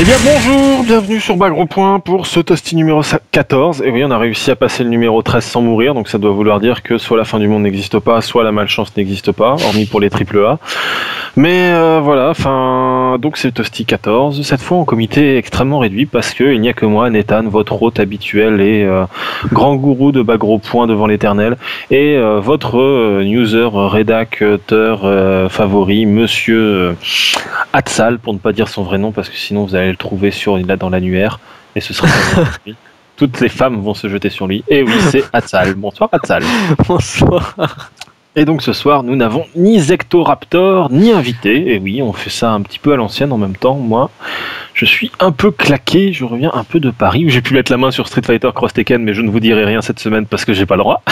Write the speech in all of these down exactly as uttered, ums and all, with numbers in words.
Eh bien bonjour, bienvenue sur Bas Gros Point pour ce toasty numéro quatorze. Et oui, on a réussi à passer le numéro treize sans mourir, donc ça doit vouloir dire que soit la fin du monde n'existe pas, soit la malchance n'existe pas, hormis pour les triple A. Mais euh, voilà, enfin, donc c'est le toasty quatorze, cette fois en comité extrêmement réduit parce qu'il n'y a que moi, Nathan, votre hôte habituel et euh, grand gourou de Bas Gros Point devant l'éternel, et euh, votre euh, newser, rédacteur euh, favori, monsieur euh, Hatsal, pour ne pas dire son vrai nom parce que sinon vous allez le trouver sur là dans l'annuaire et ce sera toutes les femmes vont se jeter sur lui. Et oui, c'est Hatsal. Bonsoir Hatsal. Bonsoir. Et donc ce soir, nous n'avons ni Zectoraptor, ni invité. Et oui, on fait ça un petit peu à l'ancienne en même temps. Moi, je suis un peu claqué. Je reviens un peu de Paris où j'ai pu mettre la main sur Street Fighter Cross Tekken, mais je ne vous dirai rien cette semaine parce que j'ai pas le droit.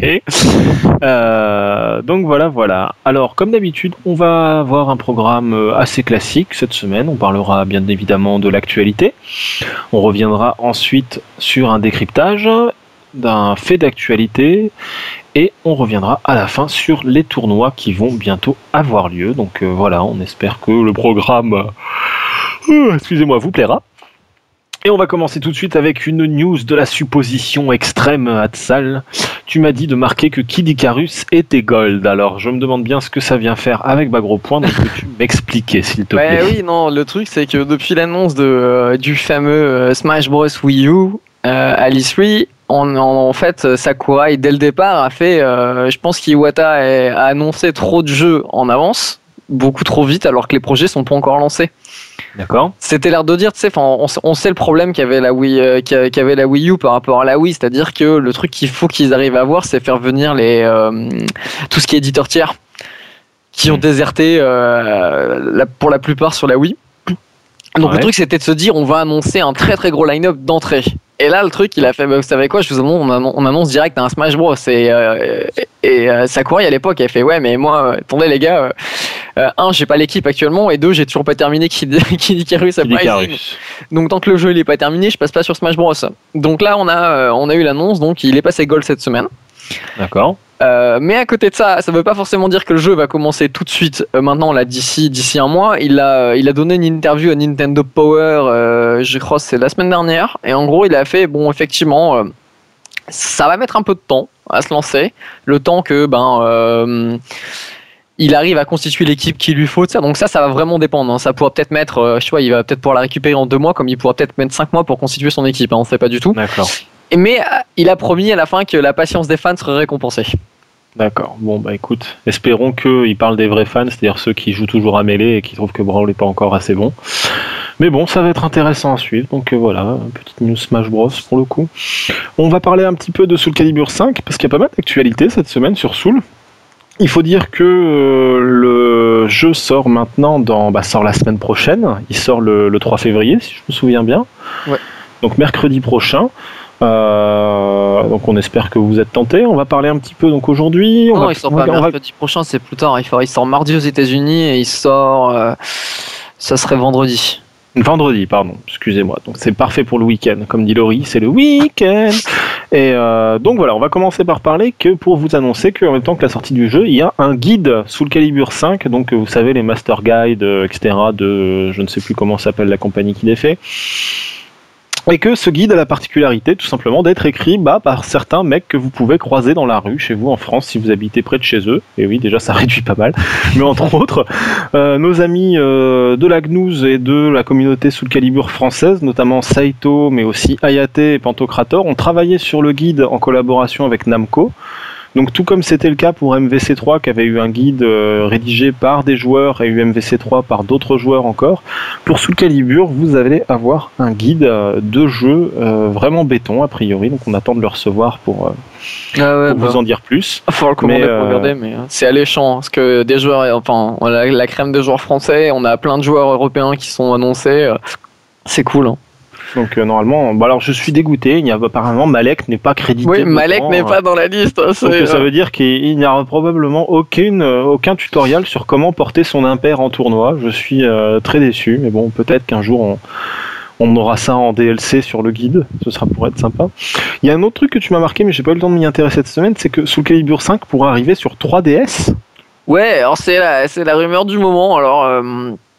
euh, donc voilà, voilà. Alors, comme d'habitude, on va avoir un programme assez classique cette semaine. On parlera bien évidemment de l'actualité. On reviendra ensuite sur un décryptage d'un fait d'actualité. Et on reviendra à la fin sur les tournois qui vont bientôt avoir lieu. Donc euh, voilà, on espère que le programme, euh, excusez-moi, vous plaira. Et on va commencer tout de suite avec une news de la supposition extrême, Hatsal. Tu m'as dit de marquer que Kid Icarus était gold. Alors je me demande bien ce que ça vient faire avec Bas Gros Point. Donc peux-tu m'expliquer s'il te plaît? Ouais, oui, non, le truc c'est que depuis l'annonce de, euh, du fameux euh, Smash Bros Wii U euh, à l'E trois, En, en fait, Sakurai, dès le départ, a fait... Euh, je pense qu'Iwata a, a annoncé trop de jeux en avance, beaucoup trop vite, alors que les projets sont pas encore lancés. D'accord. C'était l'air de dire, tu sais, on, on sait le problème qu'avait la Wii, euh, qu'avait la Wii U par rapport à la Wii, c'est-à-dire que le truc qu'il faut qu'ils arrivent à avoir, c'est faire venir les, euh, tout ce qui est éditeur tiers, qui ont déserté euh, la, pour la plupart sur la Wii. Donc ouais. Le truc c'était de se dire on va annoncer un très très gros line-up d'entrée. Et là le truc il a fait bah, vous savez quoi, je vous annonce, on, annonce, on annonce direct un Smash Bros. Et, euh, et euh, Sakurai à l'époque elle fait ouais mais moi attendez les gars, euh, un j'ai pas l'équipe actuellement et deux j'ai toujours pas terminé Kid Icarus à Prime. Donc tant que le jeu il est pas terminé je passe pas sur Smash Bros. Donc là on a, on a eu l'annonce, donc il est passé gold cette semaine. D'accord. Euh, mais à côté de ça, ça veut pas forcément dire que le jeu va commencer tout de suite. Euh, maintenant, là, d'ici, d'ici un mois, il a, il a donné une interview à Nintendo Power, euh, je crois que c'est la semaine dernière. Et en gros, il a fait, bon, effectivement, euh, ça va mettre un peu de temps à se lancer. Le temps que, ben, euh, il arrive à constituer l'équipe qu'il lui faut. Ça. Donc ça, ça va vraiment dépendre. Hein. Ça pourra peut-être mettre, euh, je sais pas, il va peut-être pouvoir la récupérer en deux mois, comme il pourra peut-être mettre cinq mois pour constituer son équipe. Hein. On sait pas du tout. D'accord. Mais euh, il a promis à la fin que la patience des fans serait récompensée. D'accord, bon bah écoute, espérons qu'il parle des vrais fans, c'est-à-dire ceux qui jouent toujours à Melee et qui trouvent que Brawl n'est pas encore assez bon. Mais bon, ça va être intéressant à suivre, donc euh, voilà, petite news Smash Bros pour le coup. On va parler un petit peu de Soul Calibur cinq, parce qu'il y a pas mal d'actualités cette semaine sur Soul. Il faut dire que euh, le jeu sort maintenant, dans, bah, sort la semaine prochaine, il sort le, le trois février si je me souviens bien. Ouais. Donc mercredi prochain. Euh, donc on espère que vous êtes tentés. On va parler un petit peu donc aujourd'hui. Non, va, il sort pas va, mercredi va... prochain, c'est plus tard. Il, faut, il sort mardi aux États-Unis et il sort. Euh, ça serait vendredi. Vendredi, pardon. Excusez-moi. Donc c'est parfait pour le week-end, comme dit Laurie. C'est le week-end. Et euh, donc voilà, on va commencer par parler que pour vous annoncer qu'en même temps que la sortie du jeu, il y a un guide Soul Calibur cinq. Donc vous savez les Master Guide, et cetera. De je ne sais plus comment s'appelle la compagnie qui les fait. Et que ce guide a la particularité tout simplement d'être écrit bah, par certains mecs que vous pouvez croiser dans la rue chez vous en France si vous habitez près de chez eux. Et oui, déjà ça réduit pas mal. Mais entre autres, euh, nos amis euh, de la G N U S et de la communauté Soul Calibur française, notamment Saito, mais aussi Hayate et Pantocrator, ont travaillé sur le guide en collaboration avec Namco. Donc tout comme c'était le cas pour M V C trois qui avait eu un guide euh, rédigé par des joueurs et eu M V C trois par d'autres joueurs encore, pour Soul Calibur vous allez avoir un guide euh, de jeu euh, vraiment béton a priori, donc on attend de le recevoir pour, euh, ah ouais, pour bah, vous en dire plus. Il faut le commander mais, pour euh... regarder, mais c'est alléchant parce que des joueurs, enfin on a la crème des joueurs français, on a plein de joueurs européens qui sont annoncés, euh, c'est cool hein. Donc euh, normalement, bah alors je suis dégoûté. Il y a apparemment Malek n'est pas crédité. Oui, Malek n'est euh, pas dans la liste. Hein, donc euh, ça veut dire qu'il n'y aura probablement aucune, euh, aucun tutoriel sur comment porter son impair en tournoi. Je suis euh, très déçu, mais bon, peut-être qu'un jour on, on aura ça en D L C sur le guide. Ce sera pour être sympa. Il y a un autre truc que tu m'as marqué, mais j'ai pas eu le temps de m'y intéresser cette semaine, c'est que Soul Calibur cinq pourra arriver sur trois D S. Ouais, alors c'est la, c'est la rumeur du moment. Alors. Euh...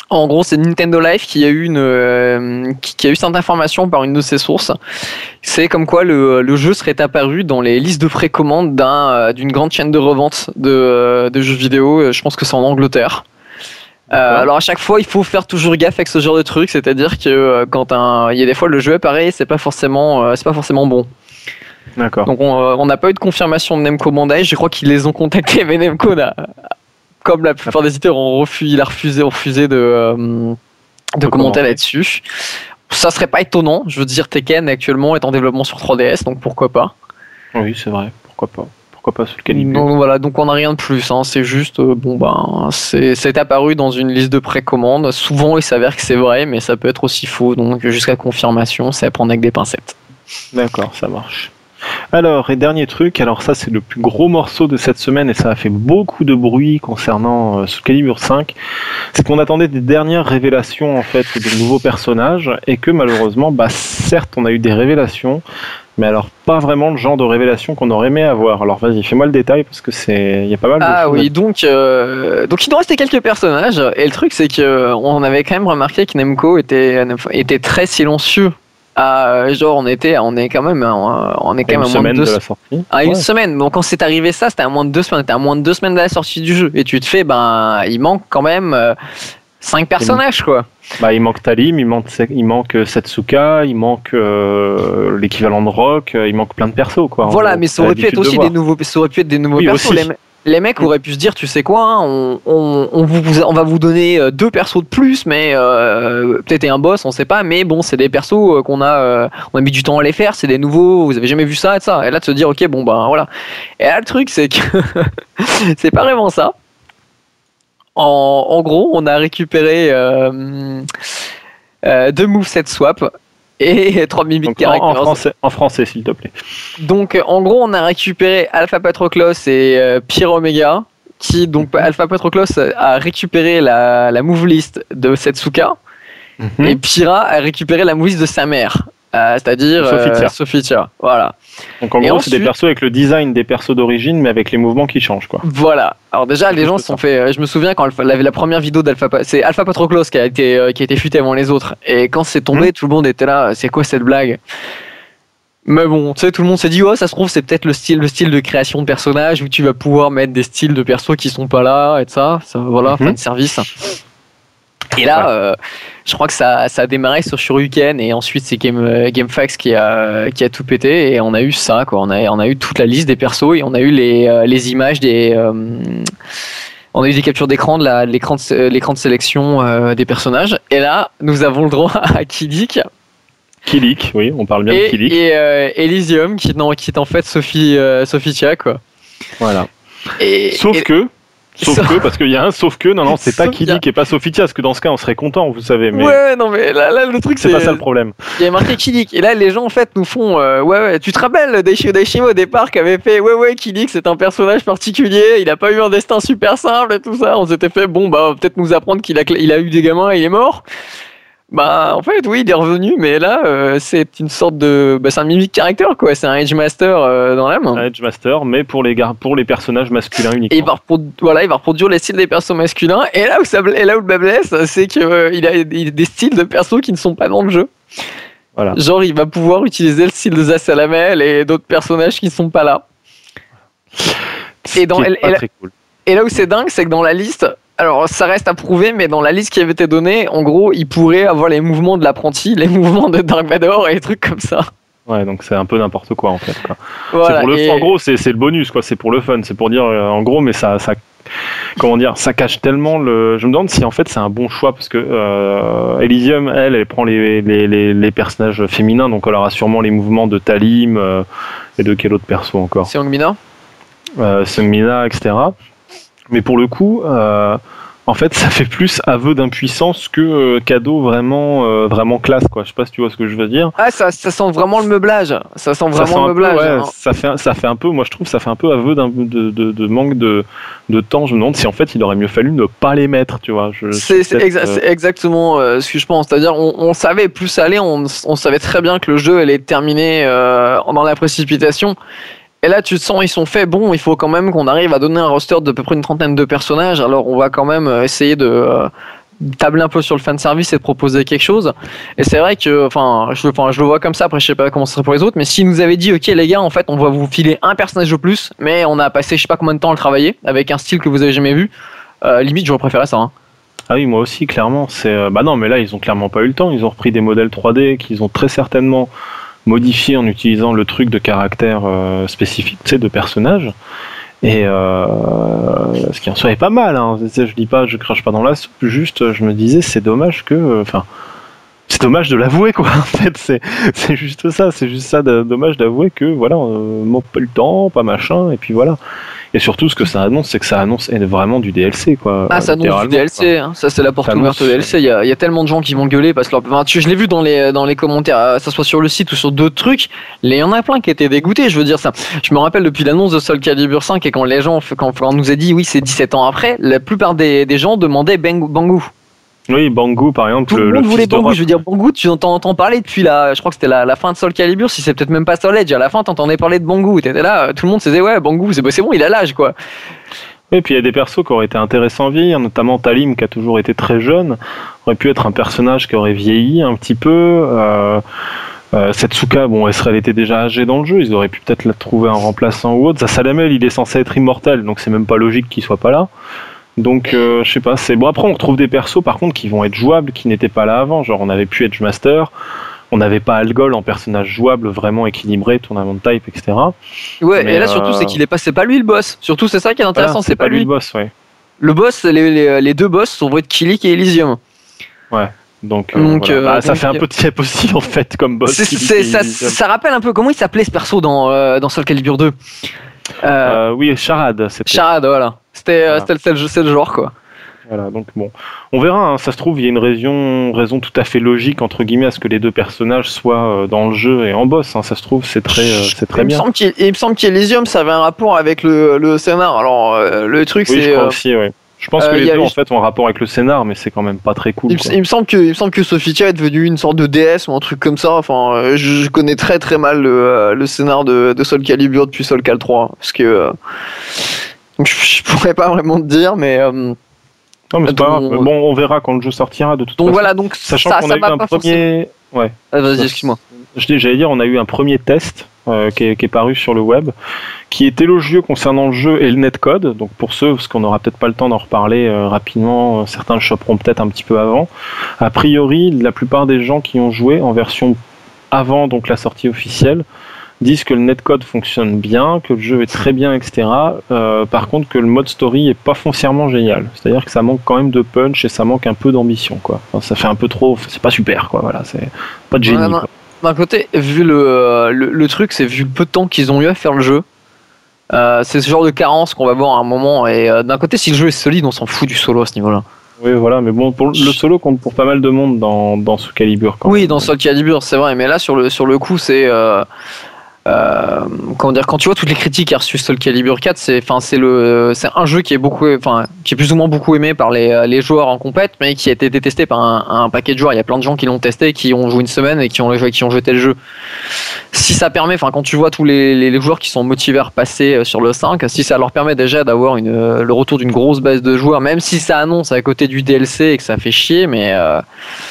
En gros, c'est Nintendo Life qui a eu une, euh, qui, qui a eu cette information par une de ses sources. C'est comme quoi le, le jeu serait apparu dans les listes de précommande d'un, euh, d'une grande chaîne de revente de, euh, de jeux vidéo. Je pense que c'est en Angleterre. Euh, alors à chaque fois, il faut faire toujours gaffe avec ce genre de truc, c'est-à-dire que euh, quand un, il y a des fois le jeu apparaît, c'est pas forcément, euh, c'est pas forcément bon. D'accord. Donc on n'a pas eu de confirmation de Namco Bandai. Je crois qu'ils les ont contactés, mais Namco n'a, comme la plupart des éditeurs ont refusé, il a refusé, ont refusé de, euh, de commenter là-dessus. Ça serait pas étonnant. Je veux dire, Tekken actuellement est en développement sur trois D S, donc pourquoi pas. Oui, c'est vrai. Pourquoi pas. Pourquoi pas sous le calibre. Donc voilà, donc on n'a rien de plus. Hein. C'est juste, euh, bon ben, c'est, c'est apparu dans une liste de précommande. Souvent, il s'avère que c'est vrai, mais ça peut être aussi faux. Donc jusqu'à confirmation, c'est à prendre avec des pincettes. D'accord, ça marche. Alors, et dernier truc, alors ça c'est le plus gros morceau de cette semaine et ça a fait beaucoup de bruit concernant euh, Soul Calibur cinq, c'est qu'on attendait des dernières révélations en fait de nouveaux personnages et que malheureusement, bah certes on a eu des révélations, mais alors pas vraiment le genre de révélation qu'on aurait aimé avoir. Alors vas-y, fais-moi le détail parce que c'est, il y a pas mal de ah choses. Ah oui, donc euh, donc il nous restait quelques personnages et le truc c'est que on avait quand même remarqué que Namco était était très silencieux. Ah, genre on était on est quand même on est quand même à moins de deux de la sortie. À une ouais. semaine. Donc quand c'est arrivé ça, c'était à moins de deux semaines. C'était à moins de deux semaines de la sortie du jeu et tu te fais ben il manque quand même euh, cinq personnages quoi. Bah, il manque Talim, il manque, il manque Setsuka, il manque euh, l'équivalent de Rock, il manque plein de persos quoi. Voilà, mais ça aurait pu être aussi des nouveaux, ça aurait pu être des nouveaux oui, persos. Les, les mecs auraient pu se dire, tu sais quoi, hein, on, on, on, vous, on va vous donner deux persos de plus, mais euh, peut-être un boss, on sait pas, mais bon, c'est des persos qu'on a, euh, on a mis du temps à les faire, c'est des nouveaux, vous avez jamais vu ça et ça. Et là, de se dire, ok, bon ben voilà. Et là, le truc, c'est que c'est pas vraiment ça. En, en gros, on a récupéré euh, euh, deux moveset swap et trois mimic characters. En, en français, en français s'il te plaît. Donc, en gros, on a récupéré Alpha Patroclus et euh, Pyre Omega, qui, donc, mm-hmm. Alpha Patroclus a récupéré la, la move list de Setsuka, mm-hmm. et Pyra a récupéré la move list de sa mère. Euh, c'est-à-dire Sophitia. Euh, Sophitia. Voilà. Donc en et gros, ensuite, c'est des persos avec le design des persos d'origine, mais avec les mouvements qui changent, quoi. Voilà. Alors déjà, les gens se sont fait. Je me souviens quand la, la première vidéo d'Alpha, c'est Alpha Patroclus qui a été qui a été futée avant les autres. Et quand c'est tombé, mmh. tout le monde était là. C'est quoi cette blague? Mais bon, tu sais, tout le monde s'est dit, oh, ça se trouve, c'est peut-être le style, le style de création de personnages où tu vas pouvoir mettre des styles de persos qui sont pas là et tout ça. ça voilà, mmh. fan service. Et là, euh, je crois que ça, ça a démarré sur Shoryuken et ensuite c'est Game, euh, GameFAQs qui a, qui a tout pété et on a eu ça, quoi. On a, on a eu toute la liste des persos et on a eu les, euh, les images des, euh, on a eu des captures d'écran de la, l'écran de, l'écran de sélection euh, des personnages. Et là, nous avons le droit à Kilik. Kilik, oui, on parle bien et, de Kilik. Et euh, Elysium qui, non, qui est en fait Sophie, euh, Sophitia, quoi. Voilà. Et, Sauf et, que. Sauf sauf que, parce qu'il y a un sauf que, non, non, c'est pas Kilik et pas Sophitia, parce que dans ce cas, on serait content, vous savez. Mais ouais, non, mais là, là le truc, c'est. C'est pas ça le problème. Il y a marqué Kilik, et là, les gens, en fait, nous font. Euh, ouais, ouais, tu te rappelles, Daishimo au départ, qui avait fait. Ouais, ouais, Kilik, c'est un personnage particulier, il a pas eu un destin super simple et tout ça. On s'était fait, bon, bah, peut-être nous apprendre qu'il a, il a eu des gamins et il est mort. Bah, en fait, oui, il est revenu, mais là, euh, c'est une sorte de. Bah, c'est un mimic character, quoi. C'est un Edge Master euh, dans l'âme. Un Edge Master, mais pour les, gar... pour les personnages masculins uniquement. Et il va, reprodu... voilà, il va reproduire les styles des persos masculins. Et là où, ça... et là où le bas blesse, c'est qu'il euh, a... il a des styles de persos qui ne sont pas dans le jeu. Voilà. Genre, il va pouvoir utiliser le style de Zasalamel et d'autres personnages qui ne sont pas là. Et, dans... et, et, là... cool. et là où c'est dingue, c'est que dans la liste. Alors, ça reste à prouver, mais dans la liste qui avait été donnée, en gros, il pourrait avoir les mouvements de l'apprenti, les mouvements de Dark Vador et des trucs comme ça. Ouais, donc c'est un peu n'importe quoi, en fait. Quoi. Voilà, c'est pour le et... En gros, c'est, c'est le bonus, quoi. C'est pour le fun. C'est pour dire, euh, en gros, mais ça, ça, comment dire, ça cache tellement le. Je me demande si, en fait, c'est un bon choix, parce que euh, Elysium, elle, elle prend les, les, les, les personnages féminins, donc elle aura sûrement les mouvements de Talim euh, et de quel autre perso encore. Seongmina euh, Seongmina, et cetera. Mais pour le coup, euh, en fait, ça fait plus aveu d'impuissance que euh, cadeau vraiment, euh, vraiment classe, quoi. Je sais pas si tu vois ce que je veux dire. Ah, ça, ça sent vraiment le meublage. Ça sent vraiment ça sent le meublage. Peu, ouais, hein. ça fait, ça fait un peu, moi je trouve, ça fait un peu aveu d'un, de, de, de manque de, de temps. Je me demande si en fait il aurait mieux fallu ne pas les mettre, tu vois. Je, c'est, c'est, exa- euh... c'est exactement euh, ce que je pense. C'est-à-dire, on, on savait plus ça allait, on, on savait très bien que le jeu allait terminer euh, dans la précipitation. Et là, tu te sens, ils sont faits, bon, il faut quand même qu'on arrive à donner un roster de peu près une trentaine de personnages, alors on va quand même essayer de, tabler un peu sur le fanservice et de proposer quelque chose. Et c'est vrai que, enfin, je, enfin, je le vois comme ça. Après, je sais pas comment ce serait pour les autres, mais s'ils nous avaient dit, ok les gars, en fait, on va vous filer un personnage de plus, mais on a passé je sais pas combien de temps à le travailler avec un style que vous avez jamais vu. Euh, limite, j'aurais préféré ça. Hein. Ah oui, moi aussi, clairement. C'est euh, bah non, mais là, ils ont clairement pas eu le temps. Ils ont repris des modèles trois D qu'ils ont très certainement modifiés en utilisant le truc de caractère euh, spécifique, tu sais, de personnage. Et euh, ce qui en soit est pas mal, hein. Je dis pas, je crache pas dans la soupe, juste je me disais c'est dommage que, enfin, c'est dommage de l'avouer quoi. En fait, c'est c'est juste ça, c'est juste ça, de, dommage d'avouer que voilà, euh, manque pas le temps, pas machin, et puis voilà. Et surtout, ce que ça annonce, c'est que ça annonce vraiment du D L C, quoi. Ah, ça annonce du D L C, hein. Ça c'est la porte ouverte au D L C. Il y, a, il y a tellement de gens qui vont gueuler parce que leur... enfin, tu, je l'ai vu dans les, dans les commentaires, que ça soit sur le site ou sur d'autres trucs. Il y en a plein qui étaient dégoûtés, je veux dire ça. Je me rappelle depuis l'annonce de Soul Calibur cinq et quand les gens, quand on nous a dit oui, c'est dix-sept ans après, la plupart des, des gens demandaient Bang, Bangu. Oui, Bangu par exemple. Tout le, le monde le voulait Bangu. Je veux dire, Bangu, tu entends, entends parler depuis la. Je crois que c'était la, la fin de Soul Calibur, si c'est peut-être même pas Soul Edge. À la fin, t'entendais parler de Bangu. T'étais là, tout le monde se disait, ouais, Bangu, c'est, c'est bon, il a l'âge, quoi. Et puis il y a des persos qui auraient été intéressants à vieillir, notamment Talim qui a toujours été très jeune, aurait pu être un personnage qui aurait vieilli un petit peu. Euh, euh, Setsuka, bon, elle, serait, elle était déjà âgée dans le jeu, ils auraient pu peut-être la trouver un remplaçant ou autre. Zasalamel, il est censé être immortel, donc c'est même pas logique qu'il soit pas là. Donc euh, je sais pas, c'est bon. Après on retrouve des persos par contre qui vont être jouables, qui n'étaient pas là avant. Genre on avait pu Edge Master. On n'avait pas Algol en personnage jouable, vraiment équilibré, tournament de type, et cetera. Ouais, mais et là euh... surtout c'est qu'il est pas, c'est pas lui le boss. Surtout c'est ça qui est intéressant, voilà, c'est, c'est pas, pas lui le boss, ouais. Le boss, les, les, les deux boss sont Kilik et Elysium. Ouais. Donc, euh, donc, voilà. euh, bah, ça donc, fait un peu de Tiep aussi en fait comme boss. C'est, c'est, ça, ça rappelle un peu comment il s'appelait ce perso dans euh, dans Soul Calibur deux. Euh, euh, oui, Charade. C'était... Charade, voilà. C'était, voilà. C'était, c'était, le, c'était le genre quoi. Voilà, donc bon, on verra, hein, ça se trouve, il y a une raison, raison tout à fait logique, entre guillemets, à ce que les deux personnages soient euh, dans le jeu et en boss, hein, ça se trouve, c'est très, euh, c'est très il bien. Me semble qu'il, il me semble qu'Elysium, ça avait un rapport avec le, le scénar, alors euh, le truc oui, c'est... je crois euh, aussi, oui. Je pense que euh, les deux, eu... en fait, ont un rapport avec le scénar, mais c'est quand même pas très cool. Il, il, me, semble que, il me semble que Sophitia est devenue une sorte de déesse ou un truc comme ça, enfin, euh, je, je connais très très mal le, euh, le scénar de, de Soul Calibur depuis Soul Cal trois, parce que... Euh, je, je pourrais pas vraiment te dire, mais... Euh, Non, mais c'est pas grave. Bon, on verra quand le jeu sortira de toute donc façon. Voilà, donc sachant ça, qu'on ça a eu va un pas premier. Ouais. Ah, vas-y, excuse-moi. J'allais dire, on a eu un premier test euh, qui, est, qui est paru sur le web, qui est élogieux concernant le jeu et le netcode. Donc pour ceux, parce qu'on n'aura peut-être pas le temps d'en reparler euh, rapidement, certains le choperont peut-être un petit peu avant. A priori, la plupart des gens qui ont joué en version avant donc la sortie officielle disent que le netcode fonctionne bien, que le jeu est très bien, et cetera. Euh, par contre, que le mode story est pas foncièrement génial. C'est-à-dire que ça manque quand même de punch et ça manque un peu d'ambition, quoi. Enfin, ça fait un peu trop, c'est pas super, quoi. Voilà, c'est pas de génie. Ouais, d'un, d'un côté, vu le, le, le truc, c'est vu le peu de temps qu'ils ont eu à faire le jeu. Euh, c'est ce genre de carence qu'on va voir à un moment. Et euh, d'un côté, si le jeu est solide, on s'en fout du solo à ce niveau-là. Oui, voilà, mais bon, pour le solo compte pour pas mal de monde dans, dans Soul Calibur. Quand oui, même. Dans Soul Calibur, c'est vrai. Mais là, sur le, sur le coup, c'est. Euh, Euh, comment dire, quand tu vois toutes les critiques qu'a reçu Soul Calibur quatre, c'est, enfin, c'est le, c'est un jeu qui est beaucoup, enfin, qui est plus ou moins beaucoup aimé par les, les joueurs en compète, mais qui a été détesté par un, un paquet de joueurs. Il y a plein de gens qui l'ont testé, qui ont joué une semaine et qui ont, qui ont jeté le jeu. Si ça permet, enfin, quand tu vois tous les, les, les joueurs qui sont motivés à repasser sur le cinq, si ça leur permet déjà d'avoir une, le retour d'une grosse base de joueurs, même si ça annonce à côté du D L C et que ça fait chier, mais euh,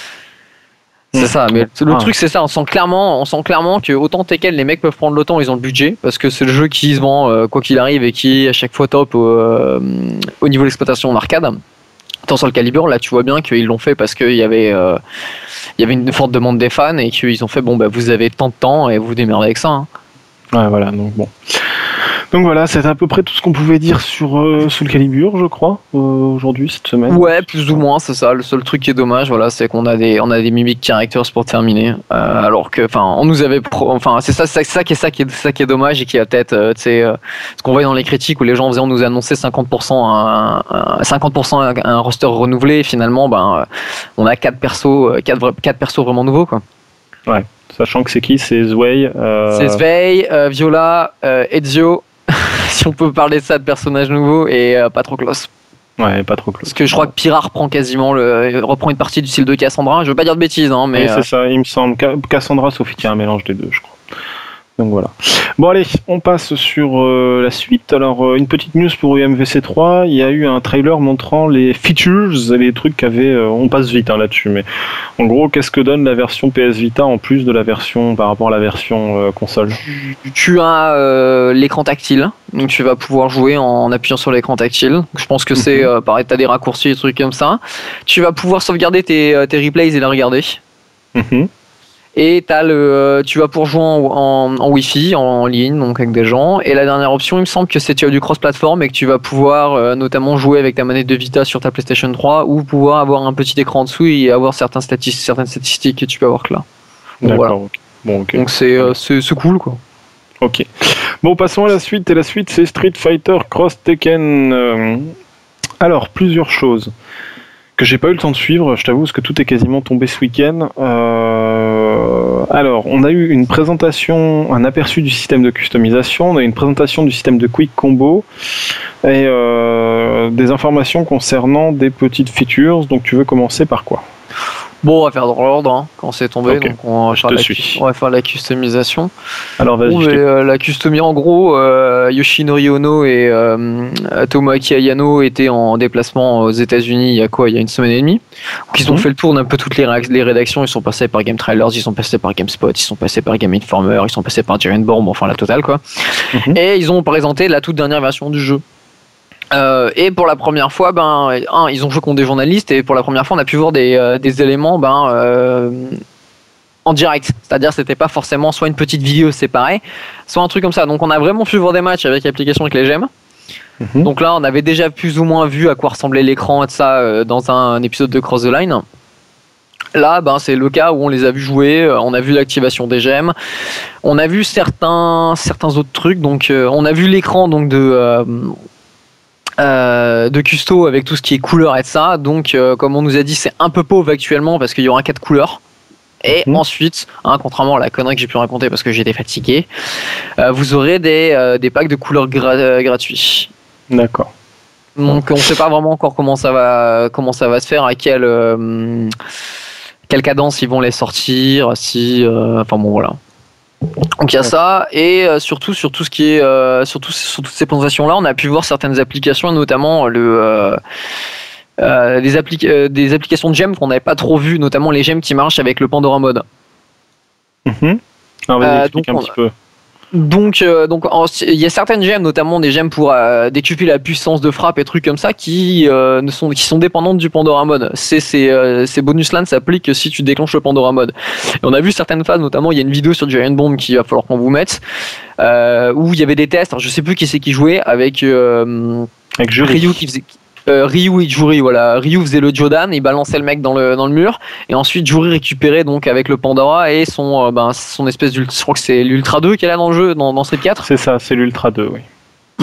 c'est ça, mais le ah. truc c'est ça, on sent clairement, on sent clairement que autant Tekken les mecs peuvent prendre le temps, ils ont le budget parce que c'est le jeu qui se vend euh, quoi qu'il arrive et qui est à chaque fois top au, euh, au niveau de l'exploitation en arcade. Tant sur le Calibur, là tu vois bien qu'ils l'ont fait parce qu'il y avait, euh, il y avait une forte demande des fans et qu'ils ont fait bon bah vous avez tant de temps et vous vous démerdez avec ça. Hein. Ouais voilà, donc bon. Donc voilà, c'est à peu près tout ce qu'on pouvait dire sur euh, Soul Calibur, je crois, euh, aujourd'hui, cette semaine. Ouais, plus ou moins, c'est ça. Le seul truc qui est dommage, voilà, c'est qu'on a des, on a des mimic characters pour terminer, euh, alors que, enfin, on nous avait, pro- enfin, c'est ça, c'est ça qui est ça qui est ça qui est dommage et qui a peut-être, euh, tu sais, euh, ce qu'on voyait dans les critiques où les gens faisaient, on nous annonçait cinquante pour cent un, un cinquante pour cent un, un roster renouvelé, et finalement, ben, euh, on a quatre persos, quatre, quatre persos vraiment nouveaux, quoi. Ouais, sachant que c'est qui, c'est Zwei. Euh... C'est Zwei, euh, Viola, euh, Ezio. Si on peut parler de ça, de personnages nouveaux, et euh, Patroclos. Ouais, Patroclos. Parce que je crois que Pyra reprend quasiment le, reprend une partie du style de Cassandra. Je veux pas dire de bêtises, hein, mais. Oui, c'est euh... ça, il me semble. Cassandra, Sophie, il y a un mélange des deux, je crois. Donc voilà. Bon allez, on passe sur euh, la suite. Alors euh, une petite news pour U M V C trois. Il y a eu un trailer montrant les features et les trucs qu'avait. Euh, on passe vite hein, là-dessus, mais en gros, qu'est-ce que donne la version P S Vita en plus de la version par rapport à la version euh, console? Tu as euh, l'écran tactile, donc tu vas pouvoir jouer en appuyant sur l'écran tactile. Je pense que c'est euh, pareil, t'as des raccourcis, des trucs comme ça. Tu vas pouvoir sauvegarder tes, tes replays et les regarder. Mm-hmm. Et t'as le, tu vas pouvoir jouer en, en, en Wi-Fi, en ligne, donc avec des gens. Et la dernière option, il me semble que c'est tu as du cross-platform et que tu vas pouvoir euh, notamment jouer avec ta manette de Vita sur ta PlayStation trois ou pouvoir avoir un petit écran en dessous et avoir certaines statistiques, certaines statistiques que tu peux avoir que là. Donc, D'accord. voilà. Okay. Bon, okay. Donc c'est, euh, c'est, c'est cool quoi. Ok. Bon, passons à la suite. Et la suite, c'est Street Fighter Cross Tekken. Euh, alors, plusieurs choses que j'ai pas eu le temps de suivre, je t'avoue, parce que tout est quasiment tombé ce week-end. Euh... Alors, on a eu une présentation, un aperçu du système de customisation, on a eu une présentation du système de Quick Combo, et euh, des informations concernant des petites features. Donc, tu veux commencer par quoi? Bon, on va faire dans l'ordre hein, quand c'est tombé, okay. donc on va, faire la, on va faire la customisation. Alors vas-y. Bon, euh, la customisation, en gros, euh, Yoshinori Ono et euh, Tomoaki Ayano étaient en déplacement aux États-Unis il y a quoi, il y a une semaine et demie. Donc, ils ont mmh. fait le tour d'un peu toutes les, ré- les rédactions. Ils sont passés par Game Trailers, ils sont passés par GameSpot, ils sont passés par Game Informer, ils sont passés par Giant Bomb, bon, enfin la totale quoi. Mmh. Et ils ont présenté la toute dernière version du jeu. Euh, et pour la première fois, ben, un, ils ont joué contre des journalistes et pour la première fois, on a pu voir des, euh, des éléments, ben, euh, en direct. C'est-à-dire, c'était pas forcément soit une petite vidéo séparée, soit un truc comme ça. Donc, on a vraiment pu voir des matchs avec l'application avec les gemmes. Mm-hmm. Donc là, on avait déjà plus ou moins vu à quoi ressemblait l'écran et de ça euh, dans un, un épisode de Cross the Line. Là, ben, c'est le cas où on les a vus jouer, on a vu l'activation des gemmes, on a vu certains, certains autres trucs. Donc, euh, on a vu l'écran donc de euh, Euh, de custo avec tout ce qui est couleur et de ça. Donc euh, comme on nous a dit, c'est un peu pauvre actuellement parce qu'il y aura quatre couleurs. Et mmh. ensuite, hein, contrairement à la connerie que j'ai pu raconter parce que j'étais fatigué, euh, vous aurez des, euh, des packs de couleurs gra- gratuits. D'accord. Donc on ne sait pas vraiment encore comment ça va, comment ça va se faire, à quelle, euh, quelle cadence ils vont les sortir, si, euh, enfin bon voilà. Donc il y a ça, et euh, surtout sur tout ce qui est euh, surtout sur toutes ces présentations là, on a pu voir certaines applications, notamment le euh, euh, des, appli- euh, des applications de gemmes qu'on n'avait pas trop vues, notamment les gemmes qui marchent avec le Pandora Mode. Mm-hmm. Alors vas-y, euh, explique donc, un on, petit peu. Donc, euh, donc il y a certaines gemmes, notamment des gemmes pour euh, décupler la puissance de frappe et trucs comme ça, qui euh, ne sont qui sont dépendantes du Pandora Mode. C'est ces euh, ces bonus là ne s'appliquent que si tu déclenches le Pandora Mode. Et on a vu certaines phases, notamment il y a une vidéo sur Giant Bomb qu'il va falloir qu'on vous mette, euh, où il y avait des tests. Alors, je sais plus qui c'est qui jouait avec euh, avec Ryu qui faisait. Euh, Ryu et Juri, voilà. Ryu faisait le Jodan, il balançait le mec dans le dans le mur, et ensuite Juri récupérait donc avec le Pandora et son euh, ben son espèce d'ultra, je crois que c'est l'Ultra deux qu'elle a dans le jeu, dans, dans Street quatre. C'est ça, c'est l'Ultra deux, oui.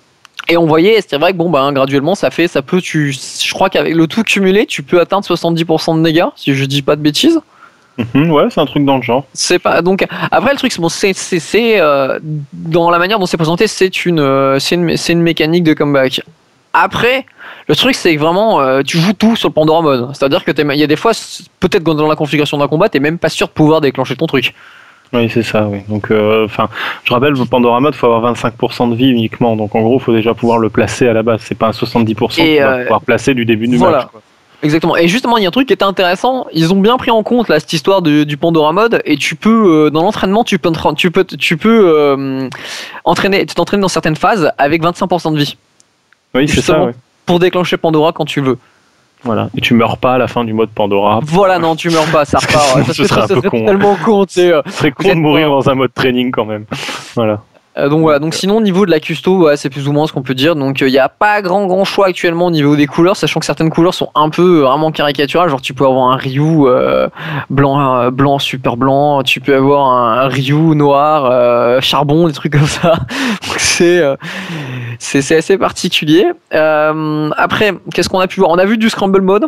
Et on voyait, c'est vrai que bon ben graduellement ça fait, ça peut, tu, je crois qu'avec le tout cumulé, tu peux atteindre soixante-dix pour cent de dégâts, si je dis pas de bêtises. Mmh, ouais, c'est un truc dans le genre. C'est pas donc après le truc, c'est bon, c'est c'est, c'est euh, dans la manière dont c'est présenté, c'est une euh, c'est une c'est une mécanique de comeback. Après, le truc c'est que vraiment euh, tu joues tout sur le Pandora Mode. C'est-à-dire que il y a des fois, peut-être dans la configuration d'un combat, t'es même pas sûr de pouvoir déclencher ton truc. Oui, c'est ça, oui. Donc, enfin, euh, je rappelle, le Pandora Mode, il faut avoir vingt-cinq pour cent de vie uniquement. Donc, en gros, il faut déjà pouvoir le placer à la base. C'est pas un soixante-dix pour cent que tu vas euh, pouvoir placer du début du voilà. match. Quoi. Exactement. Et justement, il y a un truc qui était intéressant. Ils ont bien pris en compte là cette histoire de, du Pandora Mode. Et tu peux, euh, dans l'entraînement, tu peux, tu peux, tu peux euh, entraîner, tu t'entraînes dans certaines phases avec vingt-cinq pour cent de vie. Oui, c'est ça. Ouais. Pour déclencher Pandora quand tu veux. Voilà. Et tu meurs pas à la fin du mode Pandora. Voilà, non, tu meurs pas, ça repart. ça, ce serait un peu con. Tellement con, tu sais. Ce serait con de mourir pas... dans un mode training quand même. Voilà. Euh, donc voilà, donc sinon au niveau de la custo, ouais, c'est plus ou moins ce qu'on peut dire. Donc il euh, n'y a pas grand grand choix actuellement au niveau des couleurs, sachant que certaines couleurs sont un peu euh, vraiment caricaturales. Genre tu peux avoir un Ryu euh, blanc, euh, blanc super blanc, tu peux avoir un, un Ryu noir, euh, charbon, des trucs comme ça. Donc c'est euh, c'est c'est assez particulier. Euh, après, qu'est-ce qu'on a pu voir ? On a vu du scramble mode,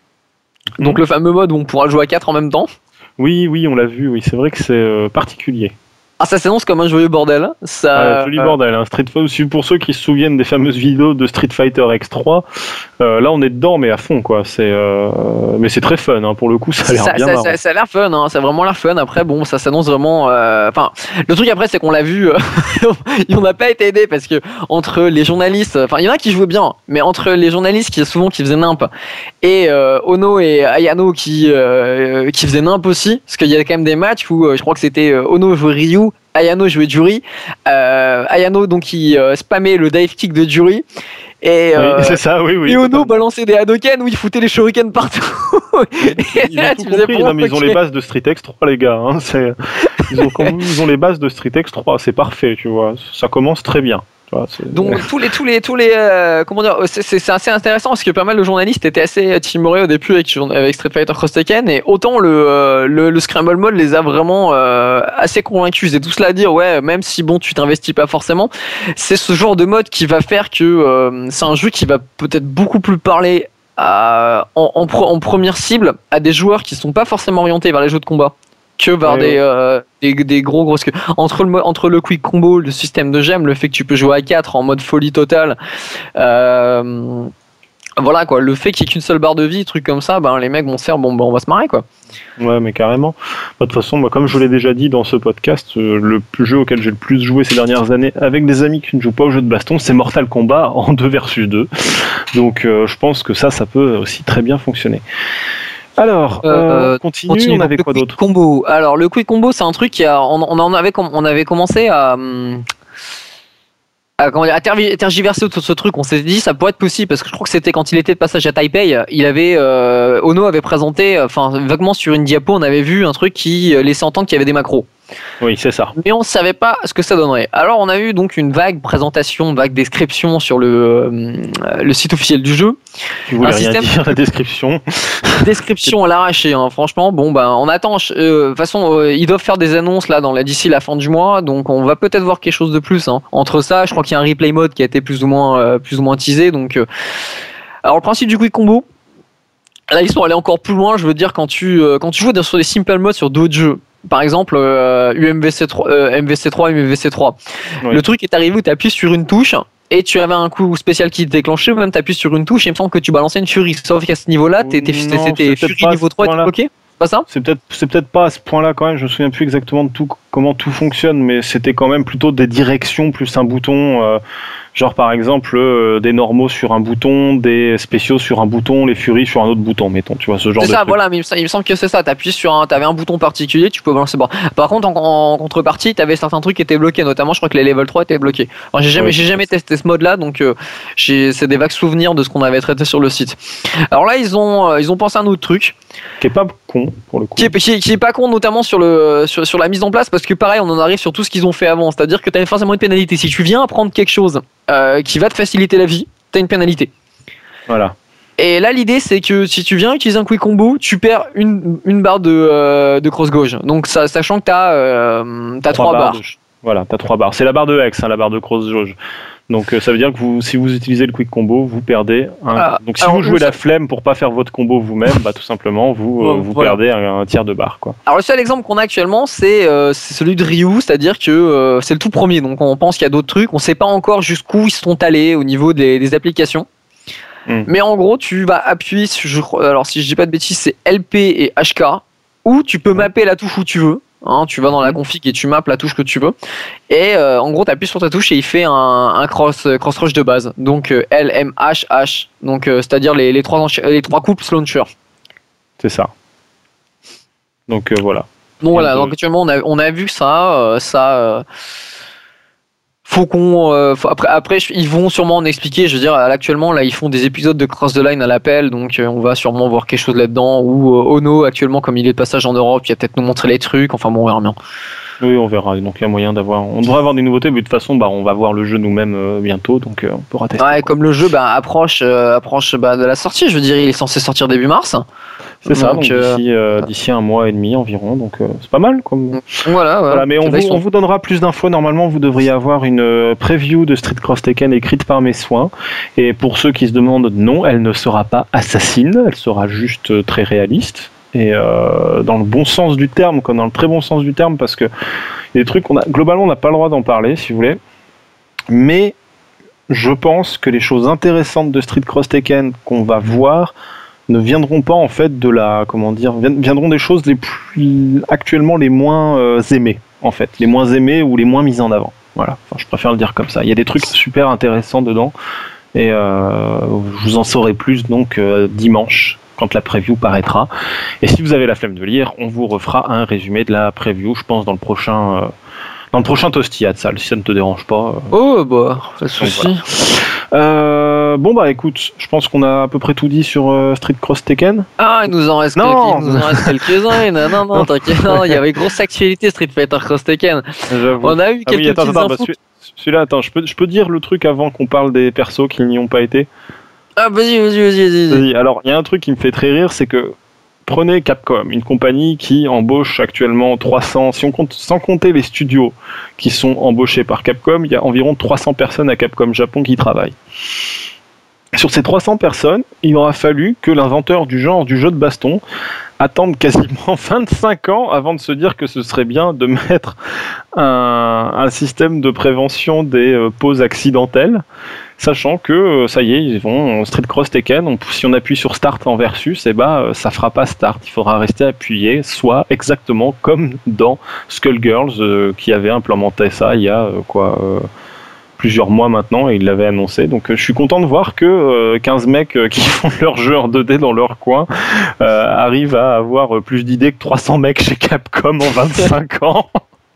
donc mmh. le fameux mode où on pourra jouer à quatre en même temps. Oui, oui, on l'a vu. Oui, c'est vrai que c'est euh, particulier. Ah, ça s'annonce comme un joyeux bordel. Ça... Ouais, joli bordel. Hein. Street Fighter, pour ceux qui se souviennent des fameuses vidéos de Street Fighter X trois, euh, là on est dedans, mais à fond, quoi. C'est, euh... mais c'est très fun, hein. Pour le coup, ça a l'air ça, bien ça, marrant. Ça, ça a l'air fun, hein. Ça a vraiment l'air fun. Après, bon, ça s'annonce vraiment. Enfin, euh... le truc après, c'est qu'on l'a vu, euh... on n'a pas été aidé parce que entre les journalistes, enfin, il y en a qui jouaient bien, mais entre les journalistes qui souvent qui faisaient nimp et euh, Ono et Ayano qui euh, qui faisaient nimp aussi, parce qu'il y a quand même des matchs où euh, je crois que c'était euh, Ono jouait Ryu. Ayano jouait Juri. Euh, Ayano donc il euh, spammait le dive kick de Juri. Et, euh, oui, c'est ça, oui, oui. Et Ono balançait des Hadoken où il foutait les shurikens partout. Ils ont tout compris, non, mais ils ont les bases de Street X trois, les gars. Hein, c'est... Ils, ont, ils ont les bases de Street X trois, c'est parfait, tu vois. Ça commence très bien. Donc tous les tous les tous les euh, comment dire, c'est, c'est, c'est assez intéressant parce que pas mal de journalistes étaient assez timorés au début avec, avec Street Fighter Cross Tekken, et autant le euh, le, le Scramble Mode les a vraiment euh, assez convaincus. Et tout cela à dire, ouais, même si bon tu t'investis pas forcément, c'est ce genre de mode qui va faire que euh, c'est un jeu qui va peut-être beaucoup plus parler à, en, en, pro, en première cible à des joueurs qui sont pas forcément orientés vers les jeux de combat que vers ouais, des, ouais. Euh, des, des gros grosses... Entre le, entre le quick combo, le système de gemmes, le fait que tu peux jouer à quatre en mode folie totale, euh, voilà quoi, le fait qu'il n'y ait qu'une seule barre de vie, truc comme ça, ben, les mecs vont se faire, bon, ben, on va se marrer quoi. Ouais, mais carrément. De toute façon, moi, comme je vous l'ai déjà dit dans ce podcast, euh, le jeu auquel j'ai le plus joué ces dernières années avec des amis qui ne jouent pas aux jeux de baston, c'est Mortal Kombat en deux versus deux. Donc euh, je pense que ça, ça peut aussi très bien fonctionner. Alors, euh, continue, continue, on avait quoi d'autre ? Combo. Alors, le quick combo, c'est un truc qui a, on, on en avait, on avait commencé à, à, à tergiverser autour de ce truc. On s'est dit, ça pourrait être possible parce que je crois que c'était quand il était de passage à Taipei. Il avait, euh, Ono avait présenté, enfin, vaguement sur une diapo, on avait vu un truc qui laissait entendre qu'il y avait des macros. Oui, c'est ça. Mais on ne savait pas ce que ça donnerait. Alors, on a eu donc une vague présentation, vague description sur le, euh, le site officiel du jeu. Tu voulais un rien système... dire, la description. Description à l'arraché, hein. Franchement. Bon, ben, on attend. De euh, toute façon, euh, ils doivent faire des annonces là dans la, d'ici la fin du mois, donc on va peut-être voir quelque chose de plus. Hein. Entre ça, je crois qu'il y a un replay mode qui a été plus ou moins, euh, plus ou moins teasé. Donc, euh... alors le principe du quick combo. Là, ils sont allés encore plus loin. Je veux dire, quand tu, euh, quand tu joues sur des simple modes sur d'autres jeux. Par exemple, euh, U M V C trois, euh, M V C trois, U M V C trois. Oui. Le truc est arrivé où tu appuies sur une touche et tu avais un coup spécial qui te déclenchait, ou même tu appuies sur une touche et il me semble que tu balançais une Fury. Sauf qu'à ce niveau-là, t'étais, non, c'était Fury niveau trois et t'es bloqué. Pas ça ? C'est peut-être, c'est peut-être pas à ce point-là quand même, je me souviens plus exactement de tout, comment tout fonctionne, mais c'était quand même plutôt des directions plus un bouton. Euh, Genre par exemple euh, des normaux sur un bouton, des spéciaux sur un bouton, les furies sur un autre bouton, mettons, tu vois, ce genre c'est de ça, truc. Voilà, mais il me semble que c'est ça, t'appuies sur un, t'avais un bouton particulier, tu peux balancer bord. Par contre, en, en contrepartie, t'avais certains trucs qui étaient bloqués, notamment je crois que les level trois étaient bloqués. Enfin, j'ai jamais, ouais, j'ai jamais testé ce mode-là, donc euh, j'ai, c'est des vagues souvenirs de ce qu'on avait traité sur le site. Alors là, ils ont, euh, ils ont pensé à un autre truc. Qui est pas con, pour le coup. Qui est, qui est, qui est pas con, notamment sur, le, sur, sur la mise en place, parce que pareil, on en arrive sur tout ce qu'ils ont fait avant, c'est-à-dire que t'avais forcément une pénalité. Si tu viens apprendre quelque chose euh, qui va te faciliter la vie, t'as une pénalité. Voilà. Et là, l'idée, c'est que si tu viens utiliser un quick combo, tu perds une, une barre de, euh, de cross gauche. Donc, ça, sachant que t'as, euh, t'as trois, trois barres. barres. De... Voilà, t'as trois barres. C'est la barre de Hex, hein, la barre de cross gauche. Donc, euh, ça veut dire que vous, si vous utilisez le quick combo, vous perdez un. Ah, donc, si alors, vous jouez la flemme pour pas faire votre combo vous-même, bah, tout simplement, vous, euh, vous voilà. perdez un, un tiers de barre, quoi. Alors, le seul exemple qu'on a actuellement, c'est, euh, c'est celui de Ryu, c'est-à-dire que euh, c'est le tout premier. Donc, on pense qu'il y a d'autres trucs. On sait pas encore jusqu'où ils sont allés au niveau des, des applications. Mm. Mais en gros, tu vas appuyer, je crois, alors si je dis pas de bêtises, c'est L P et H K, ou tu peux mapper la touche où tu veux. Hein, tu vas dans la config et tu mappes la touche que tu veux. Et euh, en gros, tu appuies sur ta touche et il fait un, un cross, cross rush de base. Donc euh, L, M, H, H. Donc, euh, c'est-à-dire les, les, trois, les trois couples launcher. C'est ça. Donc euh, voilà. Donc voilà, donc actuellement, on a, on a vu ça. Euh, ça euh, faut qu'on euh, faut, après après ils vont sûrement en expliquer, je veux dire actuellement là ils font des épisodes de Cross the Line à l'appel, donc euh, on va sûrement voir quelque chose là-dedans, ou euh, Ono actuellement comme il est de passage en Europe, il va peut-être nous montrer les trucs, enfin bon on verra bien. Oui, on verra. Donc il y a moyen d'avoir, on devrait avoir des nouveautés, mais de toute façon bah on va voir le jeu nous-mêmes euh, bientôt, donc euh, on pourra tester. Ouais, comme le jeu bah approche euh, approche bah, de la sortie, je veux dire il est censé sortir début mars. C'est donc, ça, donc euh, d'ici, euh, d'ici un mois et demi environ, donc euh, c'est pas mal. Comme... Voilà, ouais. voilà, mais on vous, on vous donnera plus d'infos. Normalement, vous devriez avoir une euh, preview de Street Cross Tekken écrite par mes soins. Et pour ceux qui se demandent, non, elle ne sera pas assassine, elle sera juste euh, très réaliste. et euh, dans le bon sens du terme, quoi, dans le très bon sens du terme, parce que des trucs, on a, globalement, on n'a pas le droit d'en parler, si vous voulez, mais je pense que les choses intéressantes de Street Cross Tekken qu'on va voir ne viendront pas en fait de la, comment dire, viendront des choses les plus actuellement les moins euh, aimées, en fait, les moins aimées ou les moins mises en avant. Voilà, enfin, je préfère le dire comme ça. Il y a des trucs super intéressants dedans, et euh, je vous en saurai plus donc euh, dimanche, quand la preview paraîtra. Et si vous avez la flemme de lire, on vous refera un résumé de la preview, je pense, dans le prochain, euh, dans le prochain Toastillade, ça, si ça ne te dérange pas. Euh. Oh, bah, pas de souci. Voilà. Euh, bon, bah écoute, je pense qu'on a à peu près tout dit sur euh, Street Cross Tekken. Ah, il nous en reste, quelques, il nous en reste quelques-uns. Non, non, non, t'inquiète, non, il y avait grosse actualité Street Fighter Cross Tekken. J'avoue. On a eu ah quelques oui, attends, petites attends, infos. bah, celui-là, attends, je peux, je peux dire le truc avant qu'on parle des persos qui n'y ont pas été. Ah, vas-y, vas-y, vas-y, vas-y. Vas-y. Alors, il y a un truc qui me fait très rire, c'est que prenez Capcom, une compagnie qui embauche actuellement trois cents, si on compte, sans compter les studios qui sont embauchés par Capcom, il y a environ trois cents personnes à Capcom Japon qui travaillent. Sur ces trois cents personnes, il aura fallu que l'inventeur du genre du jeu de baston attende quasiment vingt-cinq ans avant de se dire que ce serait bien de mettre un, un système de prévention des euh, pauses accidentelles, sachant que euh, ça y est, ils vont Street Cross Tekken, on, si on appuie sur Start en versus, et bah, euh, ça fera pas Start, il faudra rester appuyé, soit exactement comme dans Skullgirls euh, qui avait implémenté ça il y a euh, quoi euh, plusieurs mois maintenant, et il l'avait annoncé. Donc euh, je suis content de voir que euh, quinze mecs euh, qui font leur jeu en deux D dans leur coin euh, arrivent à avoir euh, plus d'idées que trois cents mecs chez Capcom en vingt-cinq ans.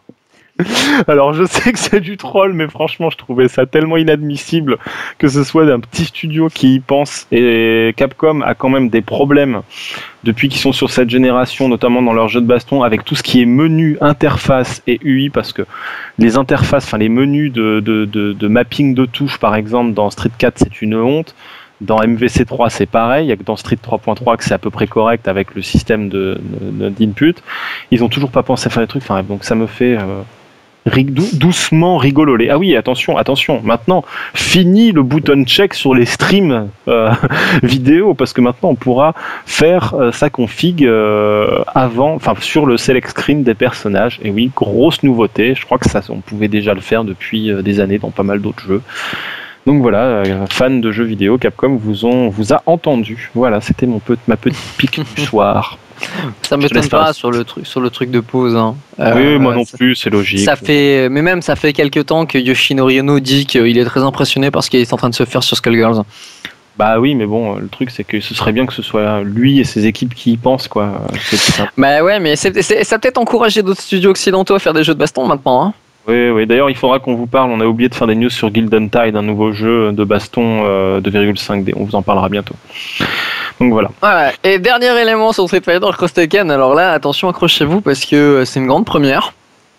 Alors je sais que c'est du troll, mais franchement je trouvais ça tellement inadmissible que ce soit d'un petit studio qui y pense, et Capcom a quand même des problèmes depuis qu'ils sont sur cette génération, notamment dans leur jeu de baston, avec tout ce qui est menu, interface et U I, parce que les interfaces, enfin les menus de, de, de, de mapping de touches par exemple dans Street quatre c'est une honte. Dans M V C trois, c'est pareil. Il y a que dans Street trois point trois que c'est à peu près correct avec le système de, de, d'input. Ils ont toujours pas pensé à faire des trucs. Enfin, donc ça me fait euh, rig- dou- doucement rigololer. Ah oui, attention, attention. Maintenant, fini le bouton check sur les streams euh, vidéo, parce que maintenant on pourra faire euh, sa config euh, avant, enfin sur le select screen des personnages. Et oui, grosse nouveauté. Je crois que ça, on pouvait déjà le faire depuis euh, des années dans pas mal d'autres jeux. Donc voilà, euh, fans de jeux vidéo, Capcom vous, ont, vous a entendu. Voilà, c'était mon peu, ma petite pique du soir. Ça m'étonne pas sur le truc, sur le truc de pause. Hein. Euh, oui, moi non ça, plus, c'est logique. Ça fait, mais même ça fait quelques temps que Yoshinori Ono dit qu'il est très impressionné par ce qui est en train de se faire sur Skullgirls. Bah oui, mais bon, le truc c'est que ce serait bien que ce soit lui et ses équipes qui y pensent, quoi. C'est bah ouais, mais c'est, c'est, ça a peut-être encouragé d'autres studios occidentaux à faire des jeux de baston maintenant. Hein. Oui, oui. D'ailleurs, il faudra qu'on vous parle. On a oublié de faire des news sur Golden Tide, un nouveau jeu de baston euh, deux virgule cinq D. On vous en parlera bientôt. Donc voilà. Ouais. Et dernier élément sur Street Fighter Cross Tekken. Alors là, attention, accrochez-vous parce que c'est une grande première.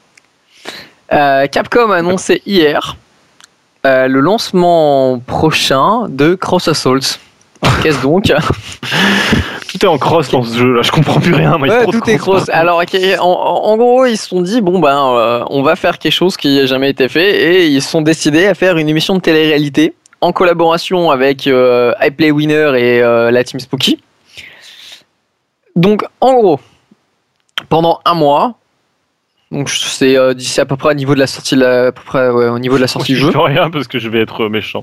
Euh, Capcom a annoncé hier euh, le lancement prochain de Cross Assault. Alors, qu'est-ce donc? Tout est en cross dans ce jeu là, je comprends plus rien. Ouais, tout est cross. Alors, okay, en, en gros, ils se sont dit bon ben, euh, on va faire quelque chose qui n'a jamais été fait, et ils se sont décidés à faire une émission de télé-réalité en collaboration avec euh, iPlay Winner et euh, la Team Spooky. Donc, en gros, pendant un mois, donc c'est euh, d'ici à peu près au niveau de la sortie, de la, à peu près ouais, au niveau de la sortie Moi, du jeu. Je ne rien parce que je vais être méchant.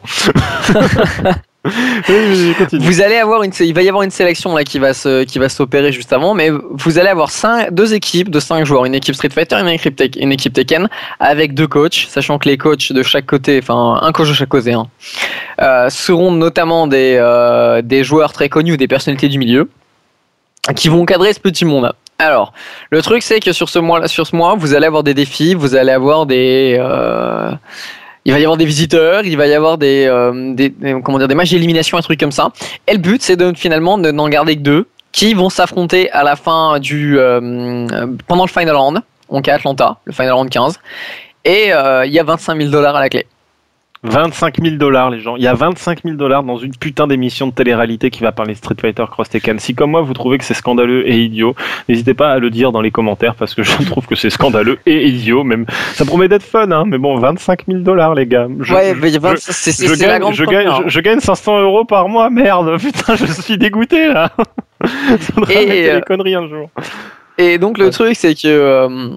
Vous allez avoir une, il va y avoir une sélection là qui va se, qui va s'opérer juste avant, mais vous allez avoir cinq, deux équipes de cinq joueurs, une équipe Street Fighter, une équipe, Tek, une équipe Tekken, avec deux coachs, sachant que les coachs de chaque côté, enfin un coach de chaque côté, hein, euh, seront notamment des, euh, des joueurs très connus ou des personnalités du milieu, qui vont encadrer ce petit monde. Alors, le truc c'est que sur ce mois, sur ce mois, vous allez avoir des défis, vous allez avoir des euh, il va y avoir des visiteurs, il va y avoir des, euh, des, des comment dire, des matchs d'élimination, un truc comme ça. Et le but, c'est de finalement de n'en garder que deux qui vont s'affronter à la fin du euh, pendant le Final Round, donc à Atlanta, le Final Round quinze. Et euh, il y a vingt-cinq mille dollars à la clé. vingt-cinq mille dollars, les gens. Il y a vingt-cinq mille dollars dans une putain d'émission de télé-réalité qui va parler Street Fighter Cross Tekken. Si, comme moi, vous trouvez que c'est scandaleux et idiot, n'hésitez pas à le dire dans les commentaires parce que je trouve que c'est scandaleux et idiot. Même, ça promet d'être fun, hein. Mais bon, vingt-cinq mille dollars, les gars. Je, ouais, je, mais vingt, je, c'est, c'est, je c'est gagne, la grande je première. gagne, je, je gagne cinq cents euros par mois, merde. Putain, je suis dégoûté, là. Faudra Et, arrêter euh, les conneries un jour. Et donc le Ouais. truc c'est que euh,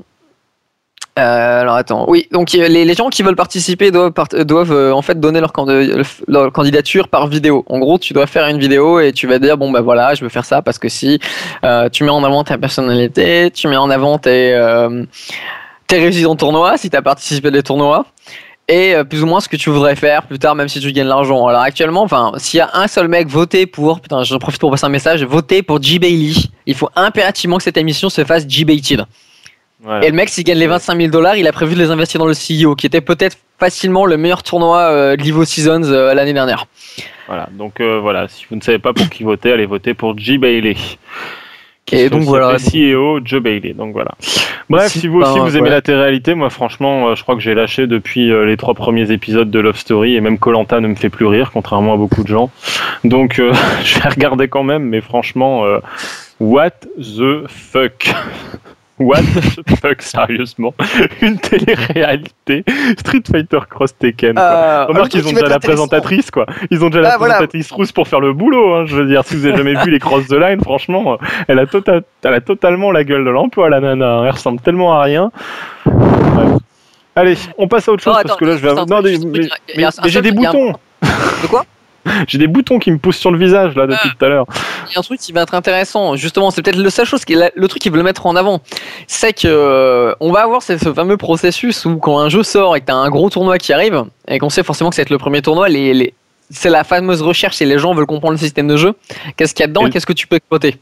euh, alors attends, oui, donc euh, les, les gens qui veulent participer doivent, part- doivent euh, en fait donner leur, candi- leur candidature par vidéo. En gros, tu dois faire une vidéo et tu vas dire bon bah voilà, je veux faire ça parce que si euh, tu mets en avant ta personnalité, tu mets en avant tes euh, tes réussites en tournoi, si tu as participé à des tournois. Et euh, plus ou moins ce que tu voudrais faire plus tard, même si tu gagnes l'argent. Alors actuellement, enfin, s'il y a un seul mec voté pour, putain, j'en profite pour passer un message, voter pour G Bailey, il faut impérativement que cette émission se fasse G-baited. Voilà. Et le mec, s'il gagne les vingt-cinq mille dollars, il a prévu de les investir dans le C E O, qui était peut-être facilement le meilleur tournoi euh, de l'Evo Seasons euh, l'année dernière. Voilà, donc euh, voilà, si vous ne savez pas pour qui voter, allez voter pour G Bailey. Qui Et se fait donc aussi voilà. appeler C E O Joe Bailey, donc voilà. Bref, Si si vous aussi pas, vous aimez ouais. la télé-réalité, moi franchement, euh, je crois que j'ai lâché depuis euh, les trois premiers épisodes de Love Story et même Koh-Lanta ne me fait plus rire, contrairement à beaucoup de gens. Donc euh, je vais regarder quand même, mais franchement, euh, what the fuck? What the fuck, sérieusement? Une télé-réalité Street Fighter Cross Tekken, quoi. Euh, Remarque, ils ont déjà la présentatrice, quoi. Ils ont déjà la Ah, voilà. présentatrice rousse pour faire le boulot, hein. Je veux dire, si vous avez jamais vu les Cross the Line, franchement, elle a, tota- elle a totalement la gueule de l'emploi, la nana. hein. Elle ressemble tellement à rien. Bref. Allez, on passe à autre chose, Non, parce attends, que là, je vais juste un avoir... Non, truc, des- juste un mais, truc, il y mais- a un mais j'ai seul- des il y a un- boutons. De quoi? J'ai des boutons qui me poussent sur le visage, là, depuis Ah. tout à l'heure. Il y a un truc qui va être intéressant, justement, c'est peut-être le seule chose, qui est la- le truc qu'ils veulent mettre en avant, c'est que euh, on va avoir ce, ce fameux processus où quand un jeu sort et que t'as un gros tournoi qui arrive, et qu'on sait forcément que ça va être le premier tournoi, les, les- c'est la fameuse recherche et les gens veulent comprendre le système de jeu, qu'est-ce qu'il y a dedans Et- et qu'est-ce que tu peux exploiter.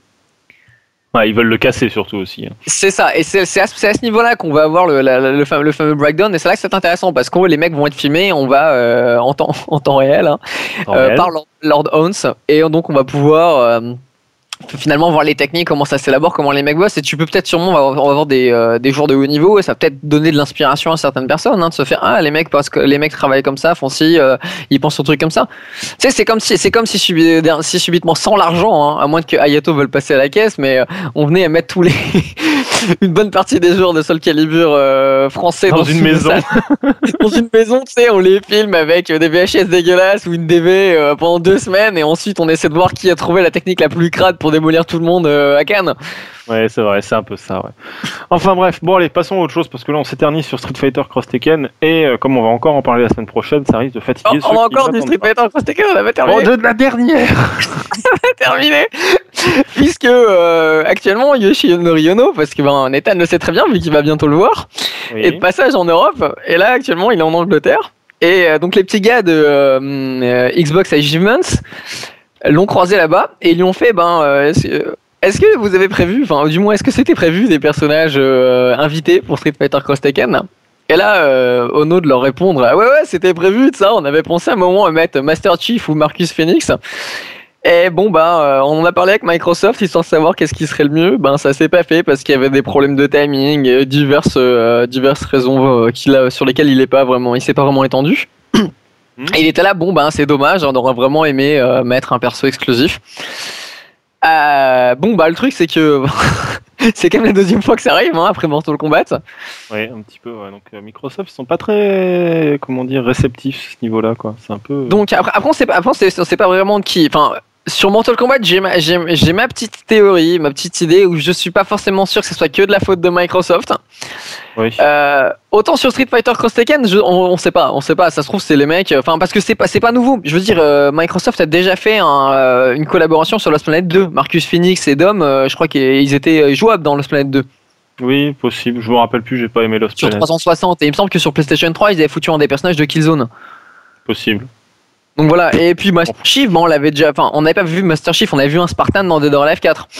Ouais, ils veulent le casser, surtout, aussi. hein. C'est ça, et c'est c'est à, ce- c'est à ce niveau-là qu'on va avoir le, la- la- le, fameux, le fameux breakdown, et c'est là que c'est intéressant, parce que les mecs vont être filmés, on va euh, en, temps, en temps réel, hein, En euh, réel. par Lord, Lord Owns, et donc on va pouvoir euh, finalement voir les techniques, comment ça s'élabore, comment les mecs bossent, et tu peux peut-être sûrement, on va avoir, on va avoir des, euh, des joueurs de haut niveau, et ça va peut-être donner de l'inspiration à certaines personnes, hein, de se faire, ah les mecs, parce que les mecs travaillent comme ça, font ci, euh, ils pensent au truc comme ça. Tu sais, c'est comme si, c'est comme si, subi- si subitement, sans l'argent, hein, à moins que Ayato veuille passer à la caisse, mais euh, on venait à mettre tous les, une bonne partie des joueurs de Soul Calibur euh, français Dans dans une une maison. salle. Dans une maison, tu sais, on les filme avec euh, des V H S dégueulasses ou une D V euh, pendant deux semaines, et ensuite on essaie de voir qui a trouvé la technique la plus crade pour démolir tout le monde euh, à Cannes. Ouais, c'est vrai, c'est un peu ça, ouais. Enfin bref, bon allez, passons à autre chose, parce que là on s'éternise sur Street Fighter Cross Tekken, et euh, comme on va encore en parler la semaine prochaine, ça risque de fatiguer Oh, ceux on a qui encore du n'attendent Street pas. Fighter Cross Tekken, on avait Bon, terminé. de la dernière. terminé. Puisque euh, actuellement Yoshinori Ono, parce que ben, Nathan le sait très bien vu qu'il va bientôt le voir, Oui. est de passage en Europe, et là actuellement il est en Angleterre. Et euh, donc les petits gars de euh, euh, Xbox Achievements l'ont croisé là-bas et ils lui ont fait ben euh, est-ce, que- est-ce que vous avez prévu, enfin du moins est-ce que c'était prévu des personnages euh, invités pour Street Fighter Cross Tekken? Et là, euh, Ono de leur répondre ah ouais ouais c'était prévu de ça, on avait pensé à un moment à mettre Master Chief ou Marcus Phoenix. Et bon bah euh, on en a parlé avec Microsoft histoire de savoir qu'est-ce qui serait le mieux. Ben ça s'est pas fait parce qu'il y avait des problèmes de timing, et diverses euh, diverses raisons euh, qu'il a, sur lesquelles il est pas vraiment, il s'est pas vraiment étendu. Et il était là, bon ben c'est dommage, on aurait vraiment aimé euh, mettre un perso exclusif. Euh, bon bah le truc c'est que c'est quand même la deuxième fois que ça arrive hein, après Mortal Kombat. Oui, un petit peu, ouais. Donc euh, Microsoft, ils sont pas très, comment dire, réceptifs à ce niveau-là, quoi. C'est un peu... Donc après, après on sait pas, après on sait, on sait pas vraiment de qui. Enfin, sur Mortal Kombat, j'ai ma, j'ai, j'ai ma petite théorie, ma petite idée où je suis pas forcément sûr que ce soit que de la faute de Microsoft. Oui. Euh, autant sur Street Fighter Cross Tekken, je, on, on sait pas, on sait pas. Ça se trouve c'est les mecs. Enfin parce que c'est pas, c'est pas nouveau. Je veux dire, euh, Microsoft a déjà fait un, euh, une collaboration sur Lost Planet deux. Marcus Phoenix et Dom, euh, je crois qu'ils étaient jouables dans Lost Planet deux. Oui, possible. Je me rappelle plus, j'ai pas aimé Lost Sur Planet. trois cent soixante. Et il me semble que sur PlayStation trois, ils avaient foutu un des personnages de Killzone. Possible. Donc voilà, et puis Master Chief, bon, on l'avait déjà, enfin, on n'avait pas vu Master Chief, on avait vu un Spartan dans Dead or Alive quatre.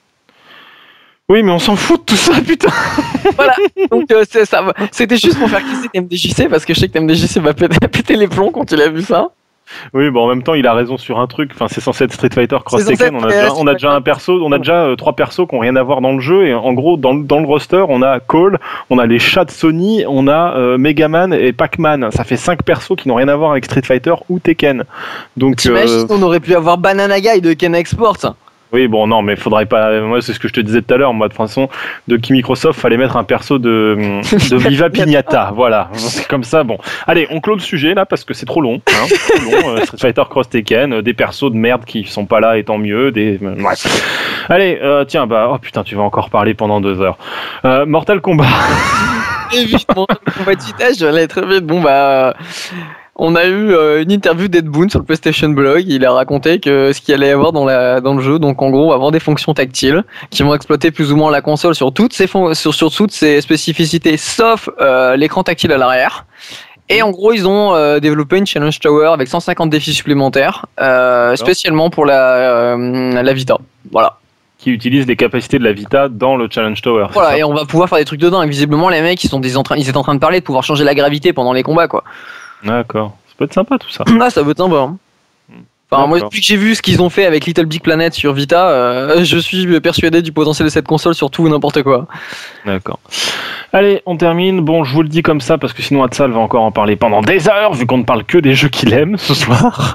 Oui, mais on s'en fout de tout ça, putain. Voilà, donc euh, c'est ça. C'était juste pour faire kisser M D J C parce que je sais que M D J C va péter, péter les plombs quand il a vu ça. Oui, bon, en même temps, il a raison sur un truc. Enfin, c'est censé être Street Fighter Cross C'est censé Tekken. On a être, déjà, euh, on a déjà un perso, on a déjà euh, trois persos qui ont rien à voir dans le jeu. Et en gros, dans, le- dans le roster, on a Cole, on a les chats de Sony, on a euh, Megaman et Pac-Man. Ça fait cinq persos qui n'ont rien à voir avec Street Fighter ou Tekken. Donc, T'imagines, euh, on aurait pu avoir Banana Guy de Ken Export. Oui, bon, non, mais faudrait pas. Moi, c'est ce que je te disais tout à l'heure. Moi, de toute façon, de qui Microsoft, fallait mettre un perso de, de Viva Pignata. Voilà. C'est comme ça. Bon. Allez, on clôt le sujet là parce que c'est trop long. Hein, c'est trop long. Euh, Street Fighter Cross Tekken, euh, des persos de merde qui sont pas là et tant mieux. Des. Euh, ouais. Allez, euh, tiens, bah, oh putain, tu vas encore parler pendant deux heures. Euh, Mortal Kombat. Évidemment, Mortal Kombat, je vais aller très vite. Bon, bah. On a eu euh, une interview d'Ed Boon sur le PlayStation Blog. Il a raconté que ce qu'il allait y avoir dans, la, dans le jeu, donc en gros, on va avoir des fonctions tactiles qui vont exploiter plus ou moins la console sur toutes ses, fon- sur, sur toutes ses spécificités, sauf euh, l'écran tactile à l'arrière. Et en gros, ils ont euh, développé une Challenge Tower avec cent cinquante défis supplémentaires, euh, spécialement pour la, euh, la Vita. Voilà. Qui utilise les capacités de la Vita dans le Challenge Tower. Voilà, et on va pouvoir faire des trucs de dingue. Visiblement, les mecs, ils, sont des en train, ils étaient en train de parler de pouvoir changer la gravité pendant les combats, quoi. D'accord. Ça peut être sympa tout ça. Ah, ça peut être sympa. Hein. Enfin, moi, depuis que j'ai vu ce qu'ils ont fait avec Little Big Planet sur Vita, euh, je suis persuadé du potentiel de cette console sur tout ou n'importe quoi. D'accord. Allez, on termine. Bon, je vous le dis comme ça parce que sinon Hatsal va encore en parler pendant des heures vu qu'on ne parle que des jeux qu'il aime ce soir.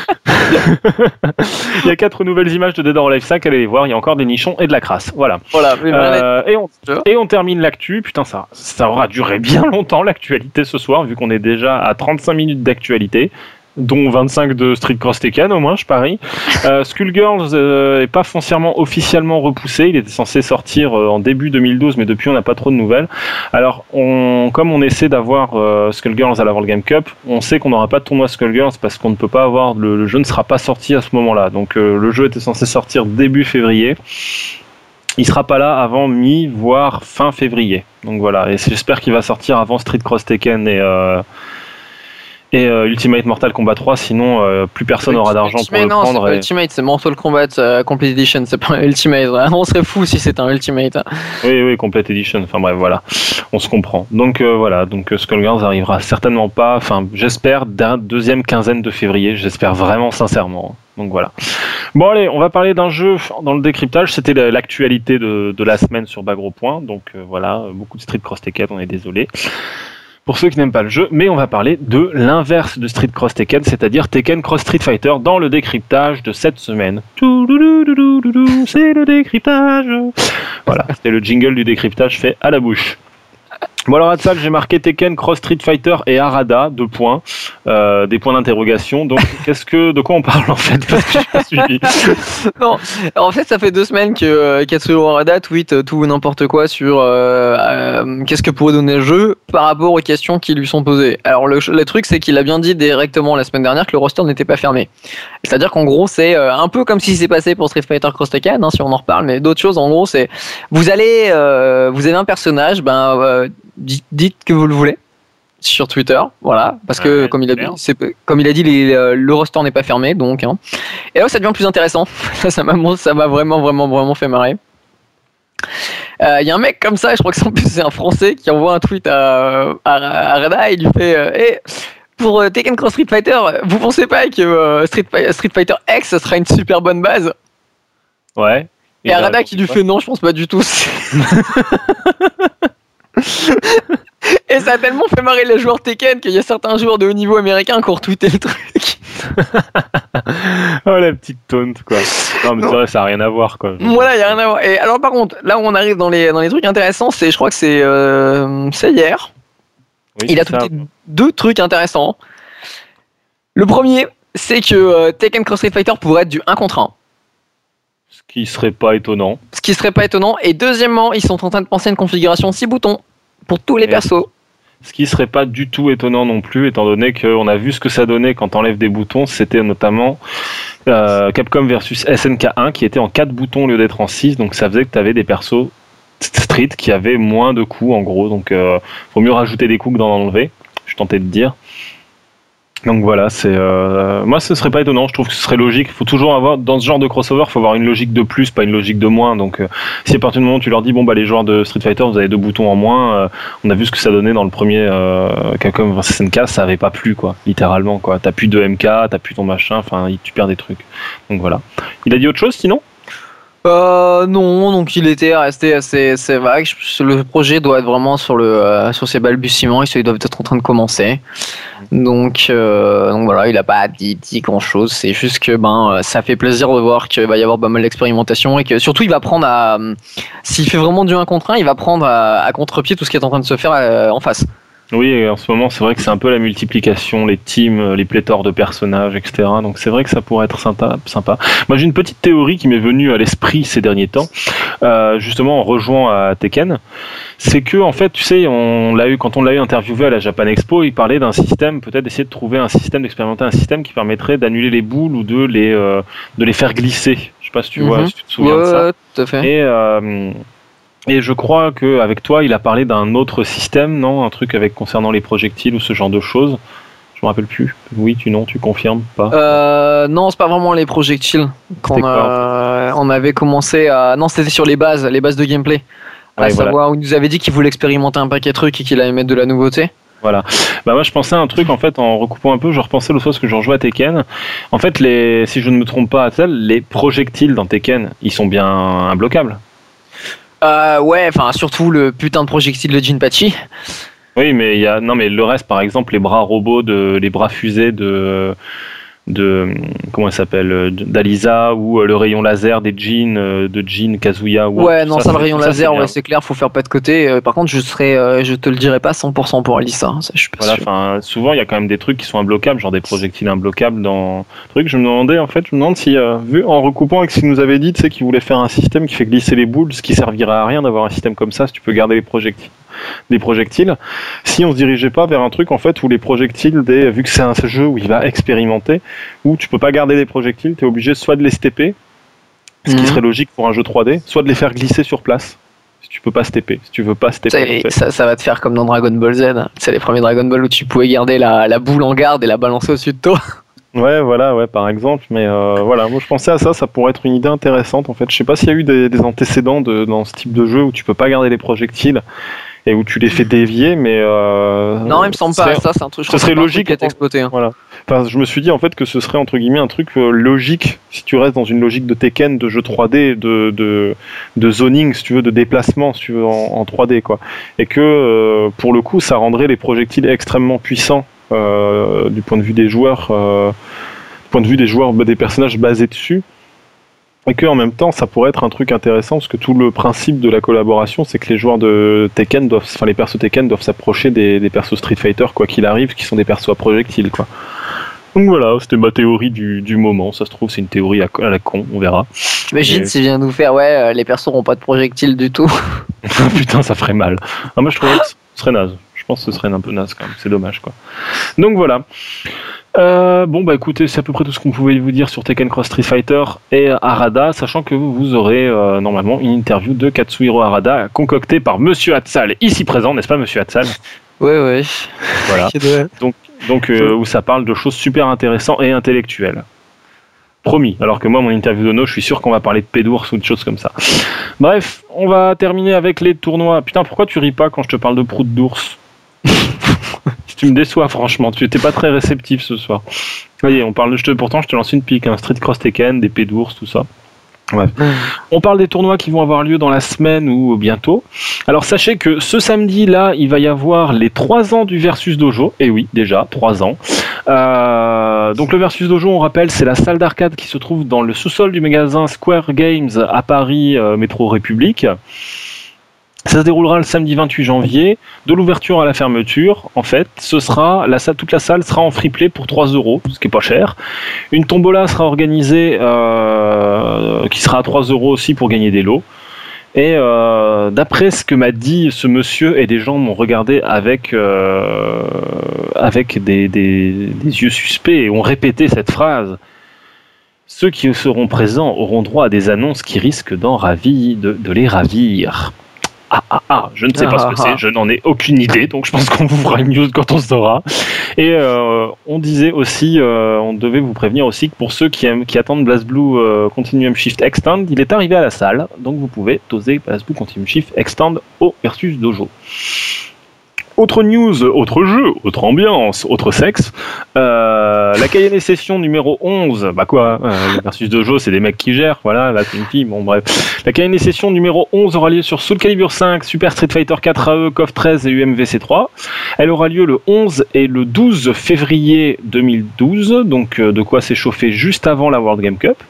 Il y a quatre nouvelles images de Dead or Alive cinq, allez les voir, il y a encore des nichons et de la crasse. Voilà. Voilà. Euh, et, on, et on termine l'actu. Putain, ça, ça aura duré bien longtemps l'actualité ce soir vu qu'on est déjà à trente-cinq minutes d'actualité. Dont vingt-cinq de Street Cross Tekken au moins, je parie. Euh, Skullgirls euh, est pas foncièrement officiellement repoussé, il était censé sortir euh, en début deux mille douze, mais depuis on n'a pas trop de nouvelles. Alors, on, comme on essaie d'avoir euh, Skullgirls à la World Game Cup, on sait qu'on n'aura pas de tournoi Skullgirls parce qu'on ne peut pas avoir, le, le jeu ne sera pas sorti à ce moment-là. Donc euh, le jeu était censé sortir début février. Il sera pas là avant mi, voire fin février. Donc voilà, et j'espère qu'il va sortir avant Street Cross Tekken et... Euh, Et euh, Ultimate Mortal Kombat trois, sinon euh, plus personne n'aura d'argent pour le non, prendre. C'est pas et... Ultimate, c'est Mortal Kombat uh, Complete Edition, c'est pas Ultimate. On serait fou si c'était un Ultimate. Oui, oui, Complete Edition. Enfin bref, voilà, on se comprend. Donc euh, voilà, donc Skullgirls arrivera certainement pas. Enfin, j'espère d'un deuxième quinzaine de février. J'espère vraiment sincèrement. Donc voilà. Bon allez, on va parler d'un jeu dans le décryptage. C'était l'actualité de, de la semaine sur Bas Gros Point. Donc euh, voilà, beaucoup de Street Cross Tekken. On est désolé. Pour ceux qui n'aiment pas le jeu, mais on va parler de l'inverse de Street Cross Tekken, c'est-à-dire Tekken Cross Street Fighter dans le décryptage de cette semaine. C'est le décryptage. Voilà, c'était le jingle du décryptage fait à la bouche. Bon alors à ça, j'ai marqué Tekken Cross Street Fighter et Harada, deux points, euh, des points d'interrogation. Donc qu'est-ce que, de quoi on parle en fait parce que je suis pas suivi. Non, alors, en fait ça fait deux semaines que euh, Katsuhiro Harada tweet tout ou n'importe quoi sur euh, euh, qu'est-ce que pourrait donner le jeu par rapport aux questions qui lui sont posées. Alors le, le truc c'est qu'il a bien dit directement la semaine dernière que le roster n'était pas fermé. C'est-à-dire qu'en gros c'est euh, un peu comme si c'est passé pour Street Fighter Cross Tekken, hein, si on en reparle, mais d'autres choses en gros c'est vous allez, euh, vous avez un personnage, ben euh, Dites, dites que vous le voulez sur Twitter, voilà, parce que ouais, comme il a dit, c'est, comme il a dit, les, le roster n'est pas fermé, donc. Hein. Et là, ça devient plus intéressant. ça m'a, ça m'a vraiment, vraiment, vraiment fait marrer. Il euh, y a un mec comme ça, je crois que c'est, en plus, c'est un Français qui envoie un tweet à, à, à Rada et il lui fait, euh, hey, pour euh, Tekken Cross Street Fighter, vous pensez pas que euh, Street, Street Fighter X ça sera une super bonne base? Ouais. Et, et Arada qui lui fait non, je pense pas du tout. Et ça a tellement fait marrer les joueurs Tekken qu'il y a certains joueurs de haut niveau américains qui ont retweeté le truc. Oh la petite taunt quoi. Non mais non. C'est vrai, ça n'a rien à voir quoi. Voilà, il n'y a rien à voir. Et alors par contre, là où on arrive dans les, dans les trucs intéressants, c'est, je crois que c'est, euh, c'est hier. Oui, il a tweeté ça. Deux trucs intéressants. Le premier, c'est que euh, Tekken Cross Street Fighter pourrait être du un contre un. Ce qui serait pas étonnant. Ce qui serait pas étonnant. Et deuxièmement, ils sont en train de penser à une configuration six boutons pour tous les Et persos. Ce qui serait pas du tout étonnant non plus, étant donné qu'on a vu ce que ça donnait quand t'enlèves des boutons. C'était notamment euh, Capcom versus S N K un qui était en quatre boutons au lieu d'être en six. Donc ça faisait que t'avais des persos street qui avaient moins de coups en gros. Donc euh, faut mieux rajouter des coups que d'en enlever. Je tentais de dire. Donc voilà, c'est euh, moi ce serait pas étonnant, je trouve que ce serait logique. Il faut toujours avoir, dans ce genre de crossover, il faut avoir une logique de plus, pas une logique de moins. Donc euh, si à partir du moment où tu leur dis bon bah les joueurs de Street Fighter vous avez deux boutons en moins, euh, on a vu ce que ça donnait dans le premier euh, Capcom versus S N K, ça avait pas plu quoi, littéralement quoi. T'as plus de M K, t'as plus ton machin, enfin tu perds des trucs. Donc voilà. Il a dit autre chose sinon? Euh, non, donc il était resté assez, assez vague. Le projet doit être vraiment sur, le, euh, sur ses balbutiements, ils doivent être en train de commencer. Donc, euh, donc voilà, il n'a pas dit, dit grand chose. C'est juste que ben, ça fait plaisir de voir qu'il va y avoir pas mal d'expérimentation et que surtout il va prendre à. S'il fait vraiment du un contre un, il va prendre à, à contre-pied tout ce qui est en train de se faire euh, en face. Oui, en ce moment, c'est vrai que c'est un peu la multiplication, les teams, les pléthores de personnages, et cetera. Donc c'est vrai que ça pourrait être sympa. sympa. Moi, j'ai une petite théorie qui m'est venue à l'esprit ces derniers temps, euh, justement en rejoignant à Tekken. C'est que, en fait, tu sais, on l'a eu quand on l'a eu interviewé à la Japan Expo, il parlait d'un système, peut-être d'essayer de trouver un système, d'expérimenter un système qui permettrait d'annuler les boules ou de les euh, de les faire glisser. Je sais pas si tu vois, mm-hmm. si tu te souviens ouais, de ça. Tout à fait. Et euh, Et je crois qu'avec toi, il a parlé d'un autre système, non? Un truc avec concernant les projectiles ou ce genre de choses. Je me rappelle plus. Oui, tu non, tu confirmes pas? euh, Non, c'est pas vraiment les projectiles. Qu'on a, on avait commencé à. Non, c'était sur les bases, les bases de gameplay. À ouais, savoir voilà. Où il nous avait dit qu'il voulait expérimenter un paquet de trucs et qu'il allait mettre de la nouveauté. Voilà. Bah moi je pensais à un truc en fait en recoupant un peu, je repensais l'autre fois parce que je rejouais à Tekken. En fait, les, si je ne me trompe pas, les projectiles dans Tekken, ils sont bien imbloquables. Euh, ouais, enfin surtout le putain de projectile de Jinpachi. Oui, mais il y a non mais le reste, par exemple, les bras robots de, les bras fusées de de comment elle s'appelle, d'Alisa ou le rayon laser des Jin de Jin Kazuya. Ou ouais, non, ça, ça le rayon ça, laser, ouais, c'est clair, faut faire pas de côté. Par contre, je serais, je te le dirais pas cent pour cent pour Alisa. Ça, je suis pas voilà, sûr. Enfin, souvent il y a quand même des trucs qui sont imbloquables, genre des projectiles imbloquables dans truc. Je me demandais en fait, je me demande si euh, vu en recoupant avec ce qu'il nous avait dit, tu sais, qu'il voulait faire un système qui fait glisser les boules, ce qui servirait à rien d'avoir un système comme ça si tu peux garder les projectiles. Des projectiles, si on se dirigeait pas vers un truc en fait où les projectiles, des, vu que c'est un jeu où il va expérimenter, où tu peux pas garder les projectiles, tu es obligé soit de les stepper, ce mmh. qui serait logique pour un jeu trois D, soit de les faire glisser sur place. Si tu peux pas stepper, si tu veux pas stepper. Ça, ça, ça va te faire comme dans Dragon Ball Z. C'est les premiers Dragon Ball où tu pouvais garder la, la boule en garde et la balancer au-dessus de toi. Ouais, voilà, ouais, par exemple, mais euh, voilà, moi je pensais à ça, ça pourrait être une idée intéressante en fait. Je sais pas s'il y a eu des, des antécédents de, dans ce type de jeu où tu peux pas garder les projectiles et où tu les fais dévier, mais euh, non, il me semble pas. Ça, c'est un truc. Ce serait logique qui est exploité. Hein. Voilà. Enfin, je me suis dit en fait que ce serait entre guillemets un truc euh, logique si tu restes dans une logique de Tekken, de jeu trois D, de de, de zoning, si tu veux, de déplacement, si tu veux, en, en trois D quoi, et que euh, pour le coup, ça rendrait les projectiles extrêmement puissants euh, du point de vue des joueurs, euh, du point de vue des joueurs, des personnages basés dessus. Et que en même temps, ça pourrait être un truc intéressant parce que tout le principe de la collaboration, c'est que les joueurs de Tekken doivent, enfin les persos Tekken doivent s'approcher des, des persos Street Fighter quoi qu'il arrive, qui sont des persos à projectiles quoi. Donc voilà, c'était ma théorie du, du moment. Ça se trouve, c'est une théorie à, à la con, on verra. Imagine s'il vient nous faire, ouais, les persos n'ont pas de projectiles du tout. Putain, ça ferait mal. Ah, moi, je trouverais que ce serait naze. Je pense que ce serait un peu naze quand même. C'est dommage quoi. Donc voilà. Euh, bon bah écoutez, c'est à peu près tout ce qu'on pouvait vous dire sur Tekken Cross Street Fighter et Harada, sachant que vous aurez euh, normalement une interview de Katsuhiro Harada concoctée par Monsieur Hatsal, ici présent, n'est-ce pas Monsieur Hatsal? Ouais ouais. Voilà. donc donc euh, où ça parle de choses super intéressantes et intellectuelles. Promis. Alors que moi, mon interview de No, je suis sûr qu'on va parler de Pédours ou de choses comme ça. Bref, on va terminer avec les tournois. Putain, pourquoi tu ris pas quand je te parle de prout d'ours? Tu me déçois franchement, tu étais pas très réceptif ce soir. Voyez, on parle de je pourtant je te lance une pique, un hein, Street Cross Tekken, des Pédours, tout ça. Ouais. Mmh. On parle des tournois qui vont avoir lieu dans la semaine ou bientôt. Alors sachez que ce samedi là, il va y avoir les trois ans du Versus Dojo. Et oui, déjà trois ans. Euh, donc le Versus Dojo, on rappelle, c'est la salle d'arcade qui se trouve dans le sous-sol du magasin Square Games à Paris, euh, métro République. Ça se déroulera le samedi vingt-huit janvier, de l'ouverture à la fermeture. En fait, ce sera la salle, toute la salle sera en free play pour trois euros, ce qui est pas cher. Une tombola sera organisée, euh, qui sera à trois euros aussi pour gagner des lots. Et euh, d'après ce que m'a dit ce monsieur, et des gens m'ont regardé avec euh, avec des, des, des yeux suspects et ont répété cette phrase. Ceux qui seront présents auront droit à des annonces qui risquent d'en ravir, de, de les ravir. Ah, ah, ah, je ne sais pas ah, ce que ah, c'est, je n'en ai aucune idée, donc je pense qu'on vous fera une news quand on saura. Et euh, on disait aussi, euh, on devait vous prévenir aussi que pour ceux qui, aiment, qui attendent BlazBlue euh, Continuum Shift Extend, il est arrivé à la salle, donc vous pouvez doser BlazBlue Continuum Shift Extend au Versus Dojo. Autre news, autre jeu, autre ambiance, autre sexe. Euh, la Cayenne Session numéro onze, bah quoi, euh, Versus Dojo, c'est des mecs qui gèrent, voilà, là c'est une fille, bon bref. La Cayenne Session numéro onze aura lieu sur Soul Calibur cinq, Super Street Fighter quatre A E, C O F treize et U M V C trois. Elle aura lieu le onze et le douze février deux mille douze, donc euh, de quoi s'échauffer juste avant la World Game Cup.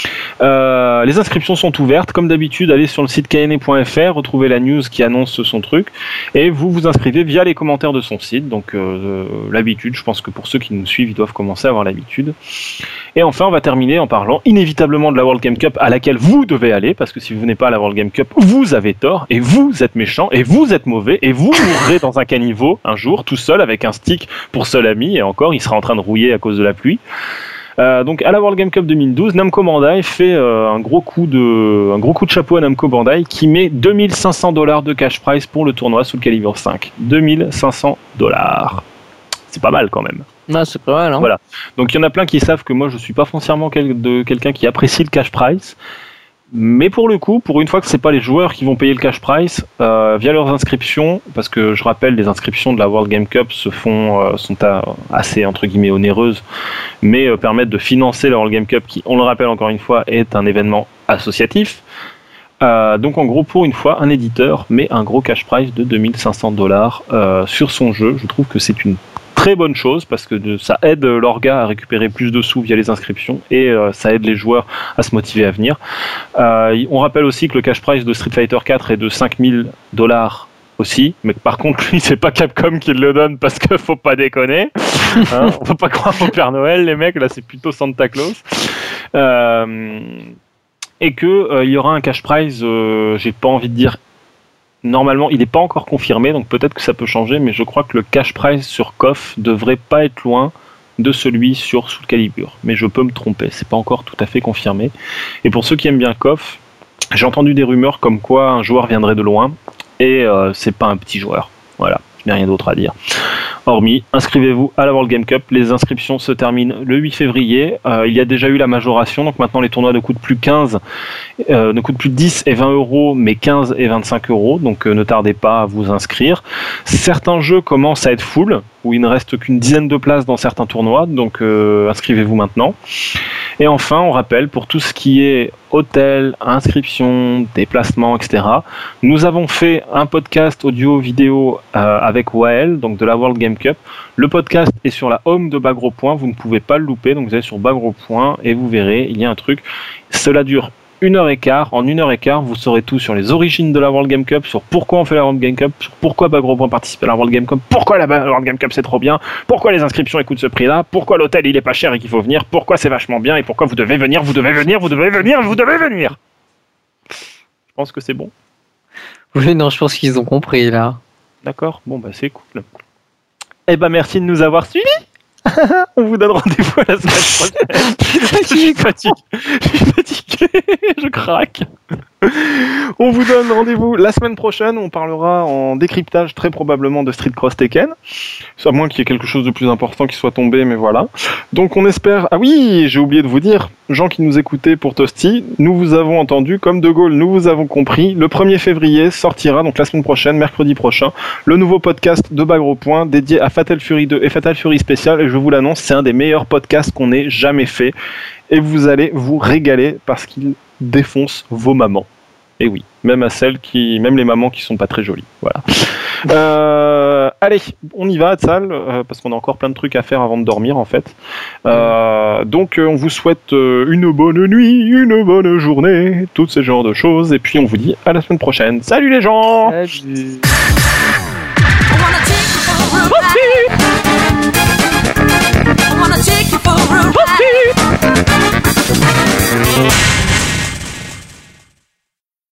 Euh, les inscriptions sont ouvertes, comme d'habitude, allez sur le site k n e point f r, retrouvez la news qui annonce son truc, et vous vous inscrivez via les commentaires de son site, donc euh, l'habitude, je pense que pour ceux qui nous suivent, ils doivent commencer à avoir l'habitude. Et enfin, on va terminer en parlant inévitablement de la World Game Cup à laquelle vous devez aller, parce que si vous venez pas à la World Game Cup, vous avez tort, et vous êtes méchant, et vous êtes mauvais, et vous mourrez dans un caniveau un jour, tout seul, avec un stick pour seul ami, et encore, il sera en train de rouiller à cause de la pluie. Euh, donc à la World Game Cup deux mille douze, Namco Bandai fait euh, un gros coup de un gros coup de chapeau à Namco Bandai qui met deux mille cinq cents dollars de cash prize pour le tournoi Soul Calibur cinq. deux mille cinq cents dollars. C'est pas mal quand même. Ah, c'est pas mal, hein. Voilà. Donc il y en a plein qui savent que moi je suis pas foncièrement quel, de quelqu'un qui apprécie le cash prize. Mais pour le coup, pour une fois que c'est pas les joueurs qui vont payer le cash prize euh, via leurs inscriptions, parce que je rappelle, les inscriptions de la World Game Cup se font euh, sont à, assez entre guillemets onéreuses, mais euh, permettent de financer la World Game Cup, qui, on le rappelle encore une fois, est un événement associatif. Euh, donc en gros, pour une fois, un éditeur met un gros cash prize de deux mille cinq cents dollars euh, sur son jeu. Je trouve que c'est une très bonne chose parce que de, ça aide l'orga à récupérer plus de sous via les inscriptions et euh, ça aide les joueurs à se motiver à venir. Euh, on rappelle aussi que le cash prize de Street Fighter quatre est de cinq mille dollars aussi, mais par contre lui c'est pas Capcom qui le donne parce que faut pas déconner, hein, on faut pas croire au Père Noël les mecs, là c'est plutôt Santa Claus. Euh, et que euh, il y aura un cash prize, euh, j'ai pas envie de dire. Normalement, il n'est pas encore confirmé, donc peut-être que ça peut changer, mais je crois que le cash prize sur C O F devrait pas être loin de celui sur Soul Calibur. Mais je peux me tromper, c'est pas encore tout à fait confirmé. Et pour ceux qui aiment bien C O F, j'ai entendu des rumeurs comme quoi un joueur viendrait de loin, et euh, c'est pas un petit joueur. Voilà, je n'ai rien d'autre à dire. Hormis, inscrivez-vous à la World Game Cup. Les inscriptions se terminent le huit février. Euh, il y a déjà eu la majoration, donc maintenant les tournois ne coûtent plus quinze, euh, ne coûtent plus dix et vingt euros, mais quinze et vingt-cinq euros. Donc euh, ne tardez pas à vous inscrire. Certains jeux commencent à être full, où il ne reste qu'une dizaine de places dans certains tournois, donc euh, inscrivez-vous maintenant. Et enfin, on rappelle, pour tout ce qui est hôtel, inscription, déplacement, et cetera, nous avons fait un podcast audio-vidéo euh, avec Wael, donc de la World Game Cup. Le podcast est sur la home de Bagro Point, vous ne pouvez pas le louper, donc vous allez sur Bagro Point et vous verrez, il y a un truc. Cela dure une heure et quart. En une heure et quart, vous saurez tout sur les origines de la World Game Cup, sur pourquoi on fait la World Game Cup, sur pourquoi Bagro Point participe à la World Game Cup, pourquoi la World Game Cup c'est trop bien, pourquoi les inscriptions elles coûtent ce prix-là, pourquoi l'hôtel il est pas cher et qu'il faut venir, pourquoi c'est vachement bien et pourquoi vous devez venir, vous devez venir, vous devez venir, vous devez venir. Je pense que c'est bon. Oui, non, je pense qu'ils ont compris là. D'accord, bon bah c'est cool. Eh ben merci de nous avoir suivis. On vous donne rendez-vous à la semaine prochaine. Je suis fatigué. Je suis fatigué. Je craque. On vous donne rendez-vous la semaine prochaine. On parlera en décryptage très probablement de Street Cross Tekken. À moins qu'il y ait quelque chose de plus important qui soit tombé, mais voilà. Donc on espère... Ah oui, j'ai oublié de vous dire, gens qui nous écoutaient pour Toasty, nous vous avons entendu, comme De Gaulle, nous vous avons compris. Le premier février sortira, donc la semaine prochaine, mercredi prochain, le nouveau podcast de Bagro Point dédié à Fatal Fury deux et Fatal Fury Spécial. Et je vous l'annonce, c'est un des meilleurs podcasts qu'on ait jamais fait. Et vous allez vous régaler parce qu'il défonce vos mamans. Et oui, même à celles qui, même les mamans qui sont pas très jolies. Voilà. Euh, allez, on y va, Hatsal, euh, parce qu'on a encore plein de trucs à faire avant de dormir en fait. Euh, donc euh, on vous souhaite euh, une bonne nuit, une bonne journée, tous ces genres de choses. Et puis on vous dit à la semaine prochaine. Salut les gens. Salut.